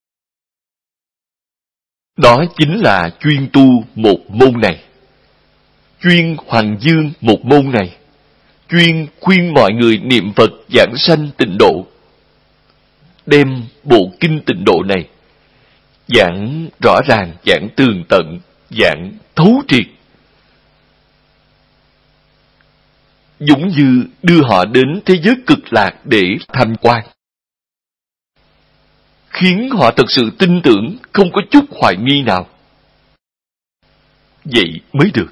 Đó chính là chuyên tu một môn này, chuyên hoàng dương một môn này, chuyên khuyên mọi người niệm Phật giảng sanh tịnh độ. Đem bộ kinh tịnh độ này giảng rõ ràng, giảng tường tận, giảng thấu triệt, giống như đưa họ đến thế giới cực lạc để tham quan, khiến họ thật sự tin tưởng, không có chút hoài nghi nào. Vậy mới được.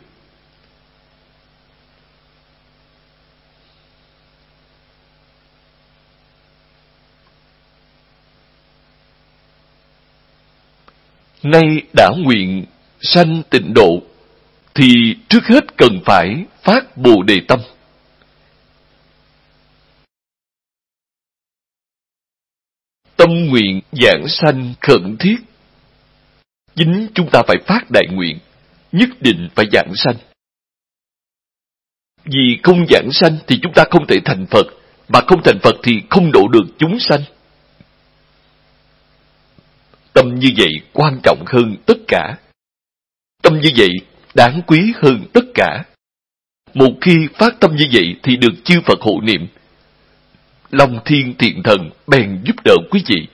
Nay đã nguyện sanh tịnh độ, thì trước hết cần phải phát Bồ Đề Tâm. Tâm nguyện giảng sanh khẩn thiết. Chính chúng ta phải phát đại nguyện, nhất định phải giảng sanh. Vì không giảng sanh thì chúng ta không thể thành Phật, mà không thành Phật thì không độ được chúng sanh. Tâm như vậy quan trọng hơn tất cả. Tâm như vậy đáng quý hơn tất cả. Một khi phát tâm như vậy thì được chư Phật hộ niệm. Long thiên thiện thần bèn giúp đỡ quý vị.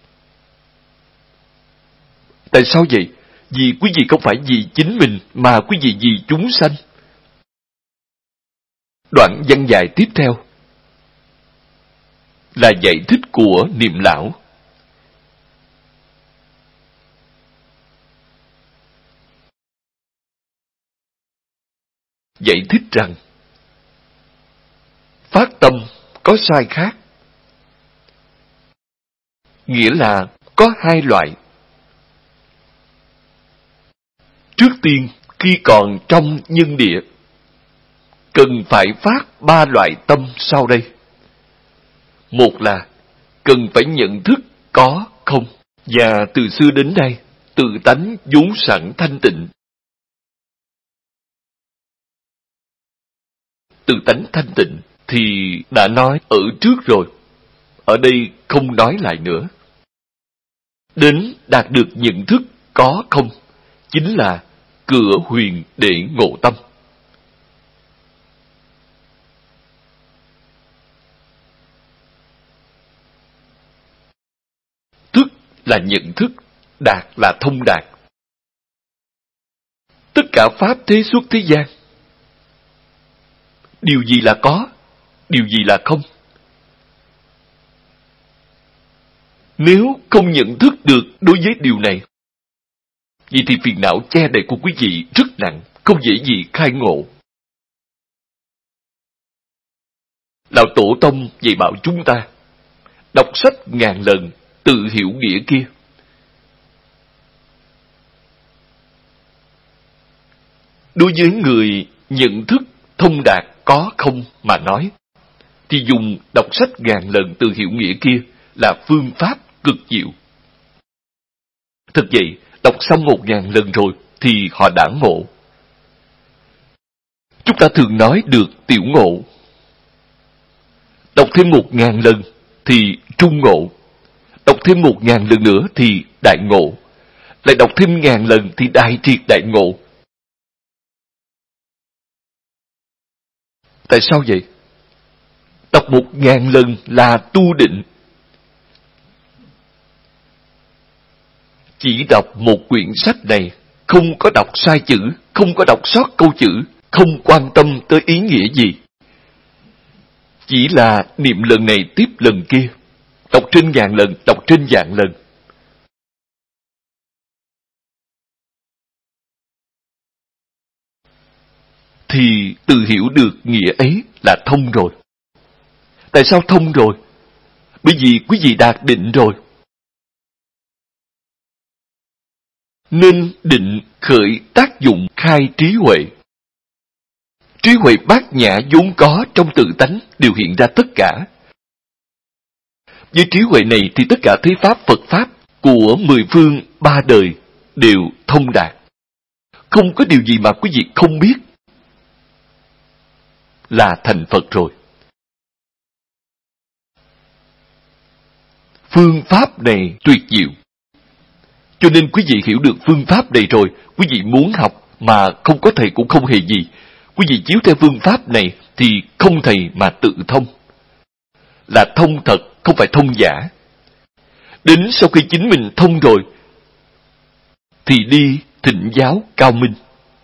Tại sao vậy? Vì quý vị không phải vì chính mình, mà quý vị vì chúng sanh. Đoạn văn dài tiếp theo là giải thích của Niệm Lão. Giải thích rằng phát tâm có sai khác, nghĩa là có hai loại. Trước tiên, khi còn trong nhân địa, cần phải phát ba loại tâm sau đây. Một là cần phải nhận thức có không, và từ xưa đến nay tự tánh vốn sẵn thanh tịnh. Tự tánh thanh tịnh thì đã nói ở trước rồi, ở đây không nói lại nữa. Đến đạt được nhận thức có không, chính là cửa huyền để ngộ tâm. Thức là nhận thức, đạt là thông đạt. Tất cả pháp thế xuất thế gian, điều gì là có, điều gì là không? Nếu không nhận thức được đối với điều này, vậy thì phiền não che đậy của quý vị rất nặng, không dễ gì khai ngộ. Lão Tổ Tông dạy bảo chúng ta, đọc sách ngàn lần, tự hiểu nghĩa kia. Đối với người nhận thức thông đạt có không mà nói, thì dùng đọc sách ngàn lần tự hiểu nghĩa kia là phương pháp cực diệu. Thật vậy, đọc xong một ngàn lần rồi thì họ đã ngộ. Chúng ta thường nói được tiểu ngộ. Đọc thêm một ngàn lần thì trung ngộ. Đọc thêm một ngàn lần nữa thì đại ngộ. Lại đọc thêm ngàn lần thì đại triệt đại ngộ. Tại sao vậy? Đọc một ngàn lần là tu định. Chỉ đọc một quyển sách này, không có đọc sai chữ, không có đọc sót câu chữ, không quan tâm tới ý nghĩa gì. Chỉ là niệm lần này tiếp lần kia, đọc trên ngàn lần, đọc trên vạn lần. Thì tự hiểu được nghĩa ấy là thông rồi. Tại sao thông rồi? Bởi vì quý vị đạt định rồi. Nên định khởi tác dụng khai trí huệ. Trí huệ bát nhã vốn có trong tự tánh đều hiện ra tất cả. Với trí huệ này thì tất cả thế pháp Phật Pháp của mười phương ba đời đều thông đạt. Không có điều gì mà quý vị không biết là thành Phật rồi. Phương pháp này tuyệt diệu. Cho nên quý vị hiểu được phương pháp này rồi, quý vị muốn học mà không có thầy cũng không hề gì. Quý vị chiếu theo phương pháp này thì không thầy mà tự thông. Là thông thật, không phải thông giả. Đến sau khi chính mình thông rồi, thì đi thỉnh giáo cao minh.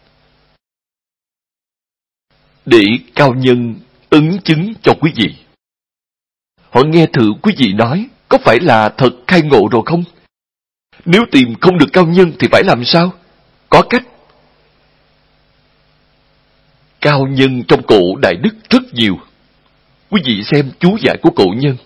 Để cao nhân ấn chứng cho quý vị. Họ nghe thử quý vị nói, có phải là thật khai ngộ rồi không? Nếu tìm không được cao nhân thì phải làm sao? Có cách. Cao nhân trong cổ đại đức rất nhiều. Quý vị xem chú giải của cổ nhân.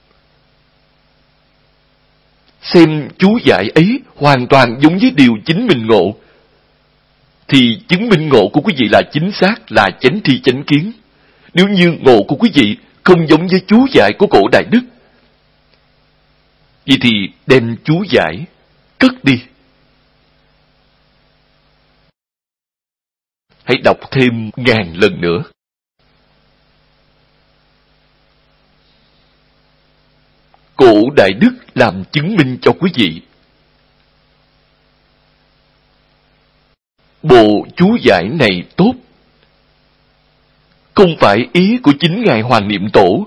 Xem chú giải ấy hoàn toàn giống với điều chính mình ngộ. Thì chứng minh ngộ của quý vị là chính xác, là chánh tri chánh kiến. Nếu như ngộ của quý vị không giống với chú giải của cổ đại đức, vậy thì đem chú giải cất đi. Hãy đọc thêm ngàn lần nữa. Cổ đại đức làm chứng minh cho quý vị. Bộ chú giải này tốt. Không phải ý của chính Ngài Hoàng Niệm Tổ,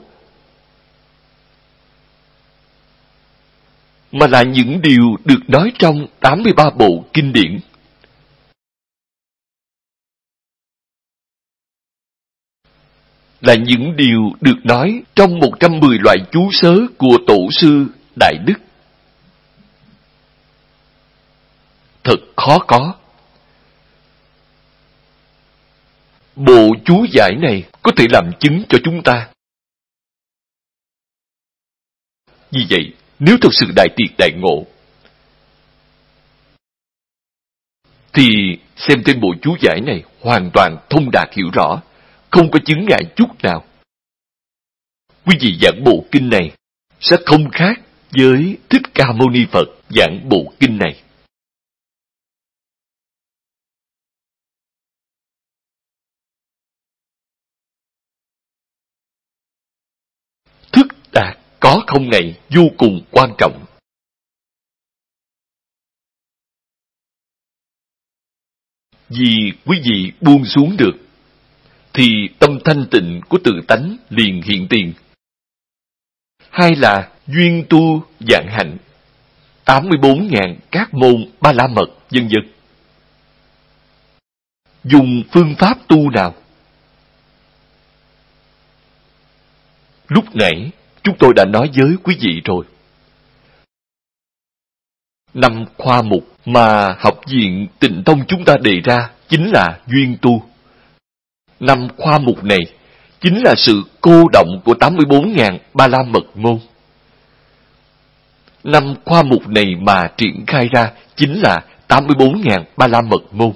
mà là những điều được nói trong tám mươi ba bộ kinh điển. Là những điều được nói trong một trăm mười loại chú sớ của Tổ sư Đại Đức. Thật khó có. Bộ chú giải này có thể làm chứng cho chúng ta. Vì vậy, nếu thực sự đại triệt đại ngộ, thì xem trên bộ chú giải này hoàn toàn thông đạt hiểu rõ, không có chứng ngại chút nào. Quý vị giảng bộ kinh này sẽ không khác với Thích Ca Mâu Ni Phật giảng bộ kinh này. Thức đạt có không này vô cùng quan trọng. Vì quý vị buông xuống được, thì tâm thanh tịnh của tự tánh liền hiện tiền. Hai là duyên tu vạn hạnh, tám mươi bốn ngàn các môn ba la mật, vân vân. Dùng phương pháp tu nào? Lúc nãy chúng tôi đã nói với quý vị rồi. Năm khoa mục mà học viện Tịnh Tông chúng ta đề ra chính là duyên tu. Năm khoa mục này chính là sự cô động của tám mươi bốn ngàn ba la mật môn. Năm khoa mục này mà triển khai ra chính là tám mươi bốn ngàn ba la mật môn.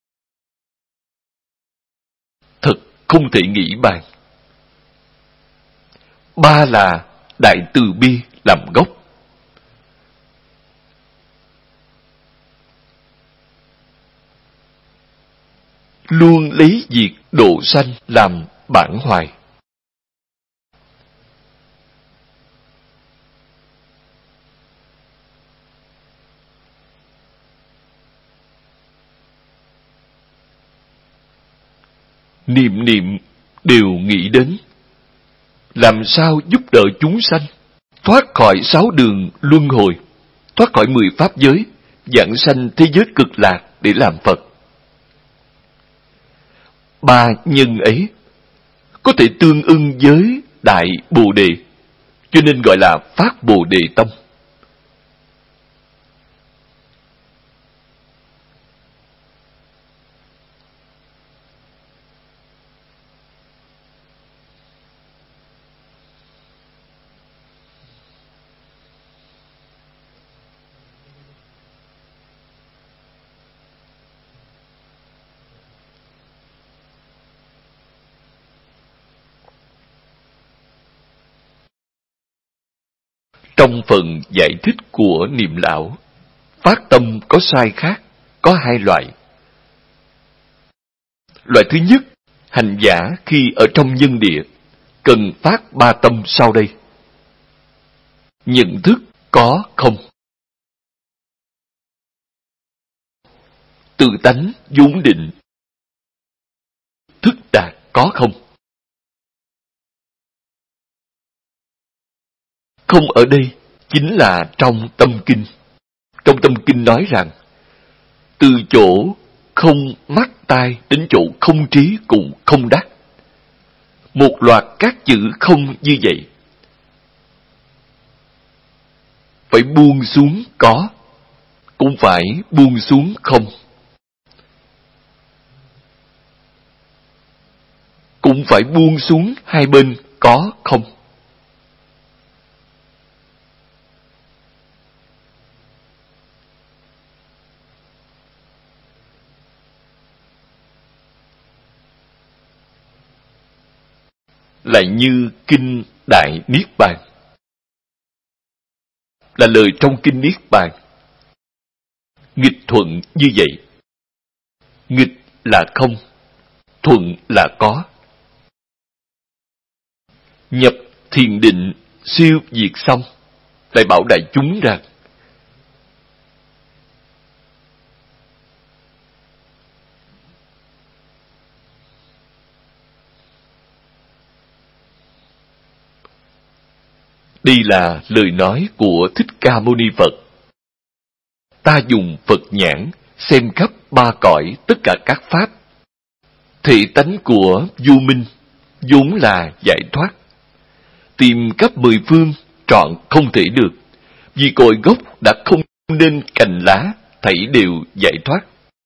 Thật không thể nghĩ bàn. Ba là đại từ bi làm gốc. Luôn lấy việc độ sanh làm bản hoài. Niệm niệm đều nghĩ đến làm sao giúp đỡ chúng sanh thoát khỏi sáu đường luân hồi, thoát khỏi mười pháp giới, vãng sanh thế giới cực lạc để làm Phật. Ba nhân ấy có thể tương ưng với Đại Bồ Đề, cho nên gọi là phát Bồ Đề tâm. Trong phần giải thích của Niệm Lão, phát tâm có sai khác, có hai loại. Loại thứ nhất, hành giả khi ở trong nhân địa, cần phát ba tâm sau đây. Nhận thức có không. Tự tánh vốn định. Thức đạt có không. Không ở đây chính là trong tâm kinh. Trong tâm kinh nói rằng, từ chỗ không mắt tai đến chỗ không trí cũng không đắc. Một loạt các chữ không như vậy. Phải buông xuống có, cũng phải buông xuống không. Cũng phải buông xuống hai bên có không. Lại như kinh Đại Niết Bàn, là lời trong kinh Niết Bàn. Nghịch thuận như vậy. Nghịch là không, thuận là có. Nhập thiền định siêu diệt xong, lại bảo đại chúng rằng, đây là lời nói của Thích Ca Mâu Ni Phật. Ta dùng Phật nhãn xem khắp ba cõi tất cả các pháp. Thể tánh của vô minh vốn là giải thoát. Tìm khắp mười phương trọn không thể được, vì cội gốc đã không nên cành lá, thảy đều giải thoát.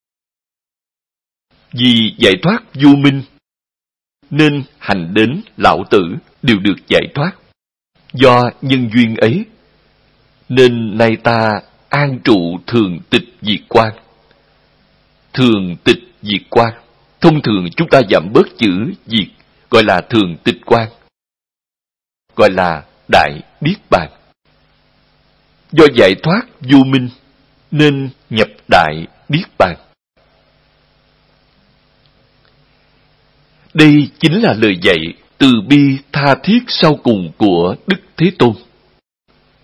Vì giải thoát vô minh, nên hành đến lão tử đều được giải thoát. Do nhân duyên ấy, nên nay ta an trụ thường tịch diệt quan. Thường tịch diệt quan, thông thường chúng ta giảm bớt chữ diệt, gọi là thường tịch quan, gọi là Đại Niết Bàn. Do giải thoát vô minh, nên nhập Đại Niết Bàn. Đây chính là lời dạy từ bi tha thiết sau cùng của Đức Thế Tôn.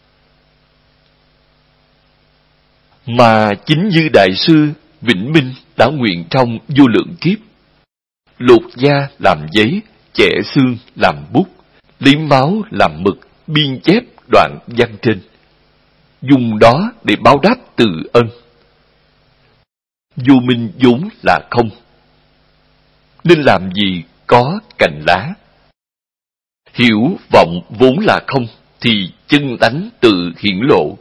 Mà chính như Đại sư Vĩnh Minh đã nguyện trong vô lượng kiếp, lột da làm giấy, chẻ xương làm bút, lấy máu làm mực, biên chép đoạn văn trên, dùng đó để báo đáp từ ân. Vô minh vốn là không, nên làm gì có cành lá. Hiểu vọng vốn là không, thì chân tánh tự hiển lộ.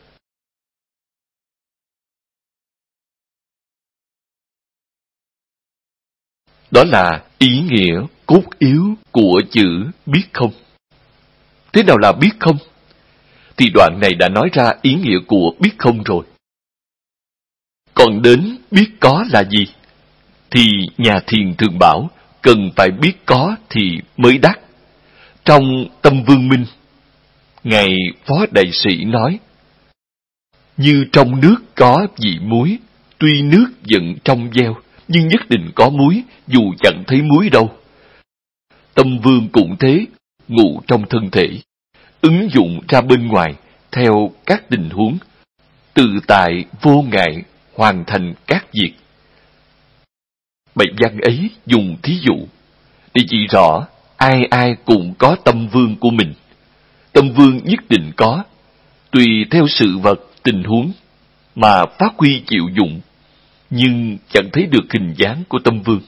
Đó là ý nghĩa cốt yếu của chữ biết không. Thế nào là biết không? Thì đoạn này đã nói ra ý nghĩa của biết không rồi. Còn đến biết có là gì? Thì nhà thiền thường bảo, cần phải biết có thì mới đắc. Trong Tâm Vương Minh, Ngài Phó Đại Sĩ nói, như trong nước có vị muối, tuy nước vẫn trong veo, nhưng nhất định có muối, dù chẳng thấy muối đâu. Tâm Vương cũng thế, ngụ trong thân thể, ứng dụng ra bên ngoài, theo các tình huống, tự tại vô ngại, hoàn thành các việc. Bài văn ấy dùng thí dụ, để chỉ rõ ai ai cũng có tâm vương của mình. Tâm vương nhất định có, tùy theo sự vật, tình huống, mà phát huy chịu dụng, nhưng chẳng thấy được hình dáng của tâm vương.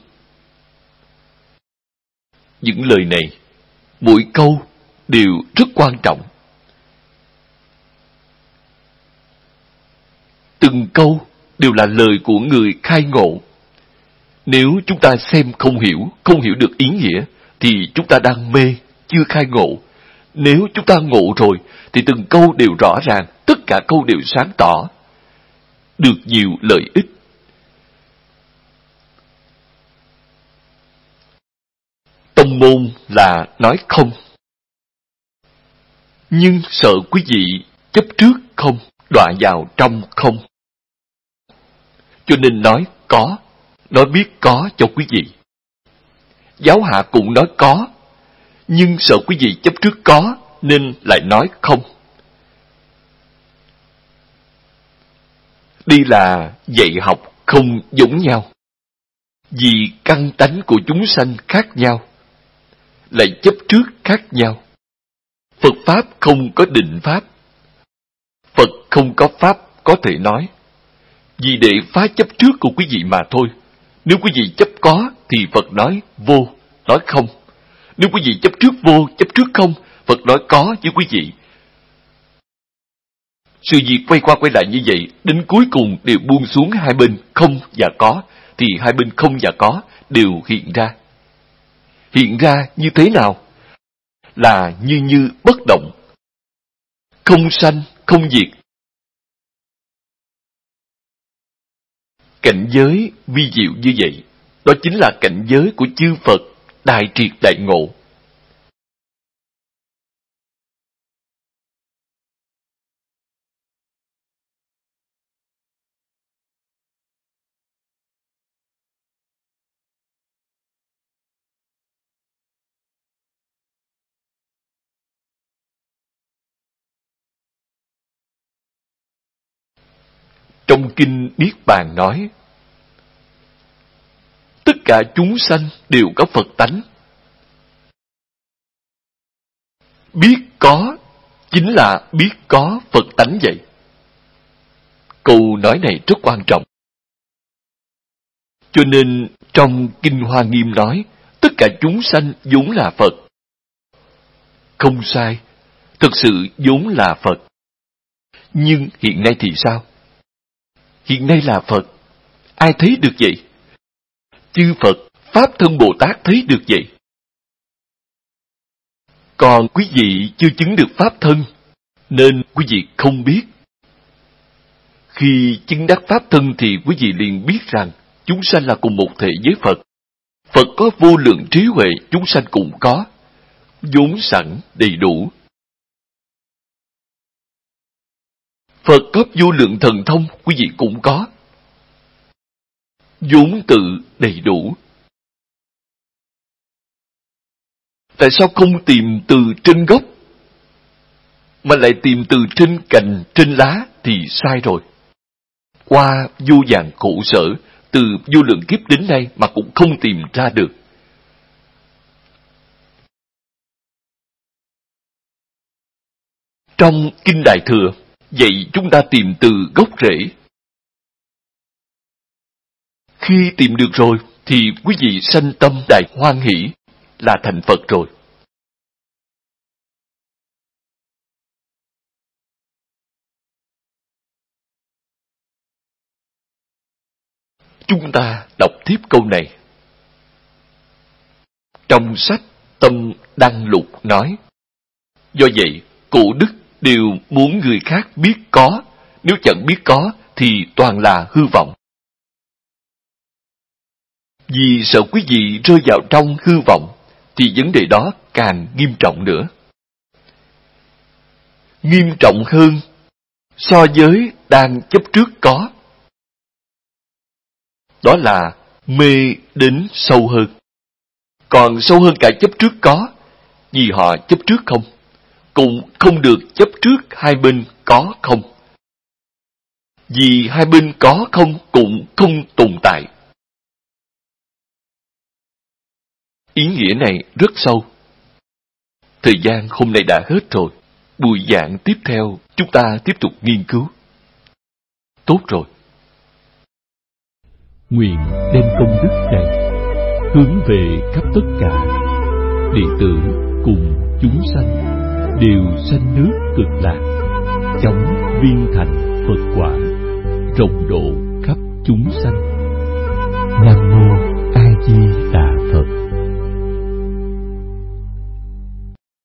Những lời này, mỗi câu đều rất quan trọng. Từng câu đều là lời của người khai ngộ. Nếu chúng ta xem không hiểu, không hiểu được ý nghĩa, thì chúng ta đang mê, chưa khai ngộ. Nếu chúng ta ngộ rồi, thì từng câu đều rõ ràng, tất cả câu đều sáng tỏ, được nhiều lợi ích. Tông môn là nói không, nhưng sợ quý vị chấp trước không, đọa vào trong không. Cho nên nói có, nói biết có cho quý vị. Giáo hạ cũng nói có, nhưng sợ quý vị chấp trước có, nên lại nói không. Đây là dạy học không giống nhau. Vì căn tánh của chúng sanh khác nhau, lại chấp trước khác nhau. Phật Pháp không có định Pháp. Phật không có Pháp có thể nói. Vì để phá chấp trước của quý vị mà thôi. Nếu quý vị chấp có, thì Phật nói vô, nói không. Nếu quý vị chấp trước vô, chấp trước không, Phật nói có với quý vị. Sự việc quay qua quay lại như vậy, đến cuối cùng đều buông xuống hai bên không và có, thì hai bên không và có đều hiện ra. Hiện ra như thế nào? Là như như bất động, không sanh, không diệt. Cảnh giới vi diệu như vậy, đó chính là cảnh giới của chư Phật đại triệt đại ngộ. Trong Kinh Niết Bàn nói, tất cả chúng sanh đều có Phật tánh. Biết có chính là biết có Phật tánh vậy. Câu nói này rất quan trọng. Cho nên trong Kinh Hoa Nghiêm nói, tất cả chúng sanh vốn là Phật. Không sai, thực sự vốn là Phật. Nhưng hiện nay thì sao? Hiện nay là Phật. Ai thấy được vậy? Chư Phật, Pháp Thân Bồ Tát thấy được vậy. Còn quý vị chưa chứng được Pháp Thân, nên quý vị không biết. Khi chứng đắc Pháp Thân thì quý vị liền biết rằng chúng sanh là cùng một thể với Phật. Phật có vô lượng trí huệ, chúng sanh cũng có, vốn sẵn đầy đủ. Phật có vô lượng thần thông, quý vị cũng có, vốn tự đầy đủ. Tại sao không tìm từ trên gốc, mà lại tìm từ trên cành, trên lá thì sai rồi. Qua vô vàn khổ sở, từ vô lượng kiếp đến nay mà cũng không tìm ra được. Trong Kinh Đại Thừa, vậy chúng ta tìm từ gốc rễ. Khi tìm được rồi, thì quý vị sanh tâm đại hoan hỷ, là thành Phật rồi. Chúng ta đọc tiếp câu này. Trong sách Tâm Đăng Lục nói, do vậy, cổ đức đều muốn người khác biết có, nếu chẳng biết có thì toàn là hư vọng. Vì sợ quý vị rơi vào trong hư vọng, thì vấn đề đó càng nghiêm trọng nữa. Nghiêm trọng hơn so với đang chấp trước có. Đó là mê đến sâu hơn. Còn sâu hơn cả chấp trước có, vì họ chấp trước không, cũng không được chấp trước hai bên có không. Vì hai bên có không cũng không tồn tại. Ý nghĩa này rất sâu. Thời gian hôm nay đã hết rồi. Buổi giảng tiếp theo chúng ta tiếp tục nghiên cứu. Tốt rồi. Nguyện đem công đức này hướng về khắp tất cả đệ tử cùng chúng sanh đều sanh nước Cực Lạc, chóng viên thành Phật quả, rộng độ khắp chúng sanh. Nam mô A Di Đà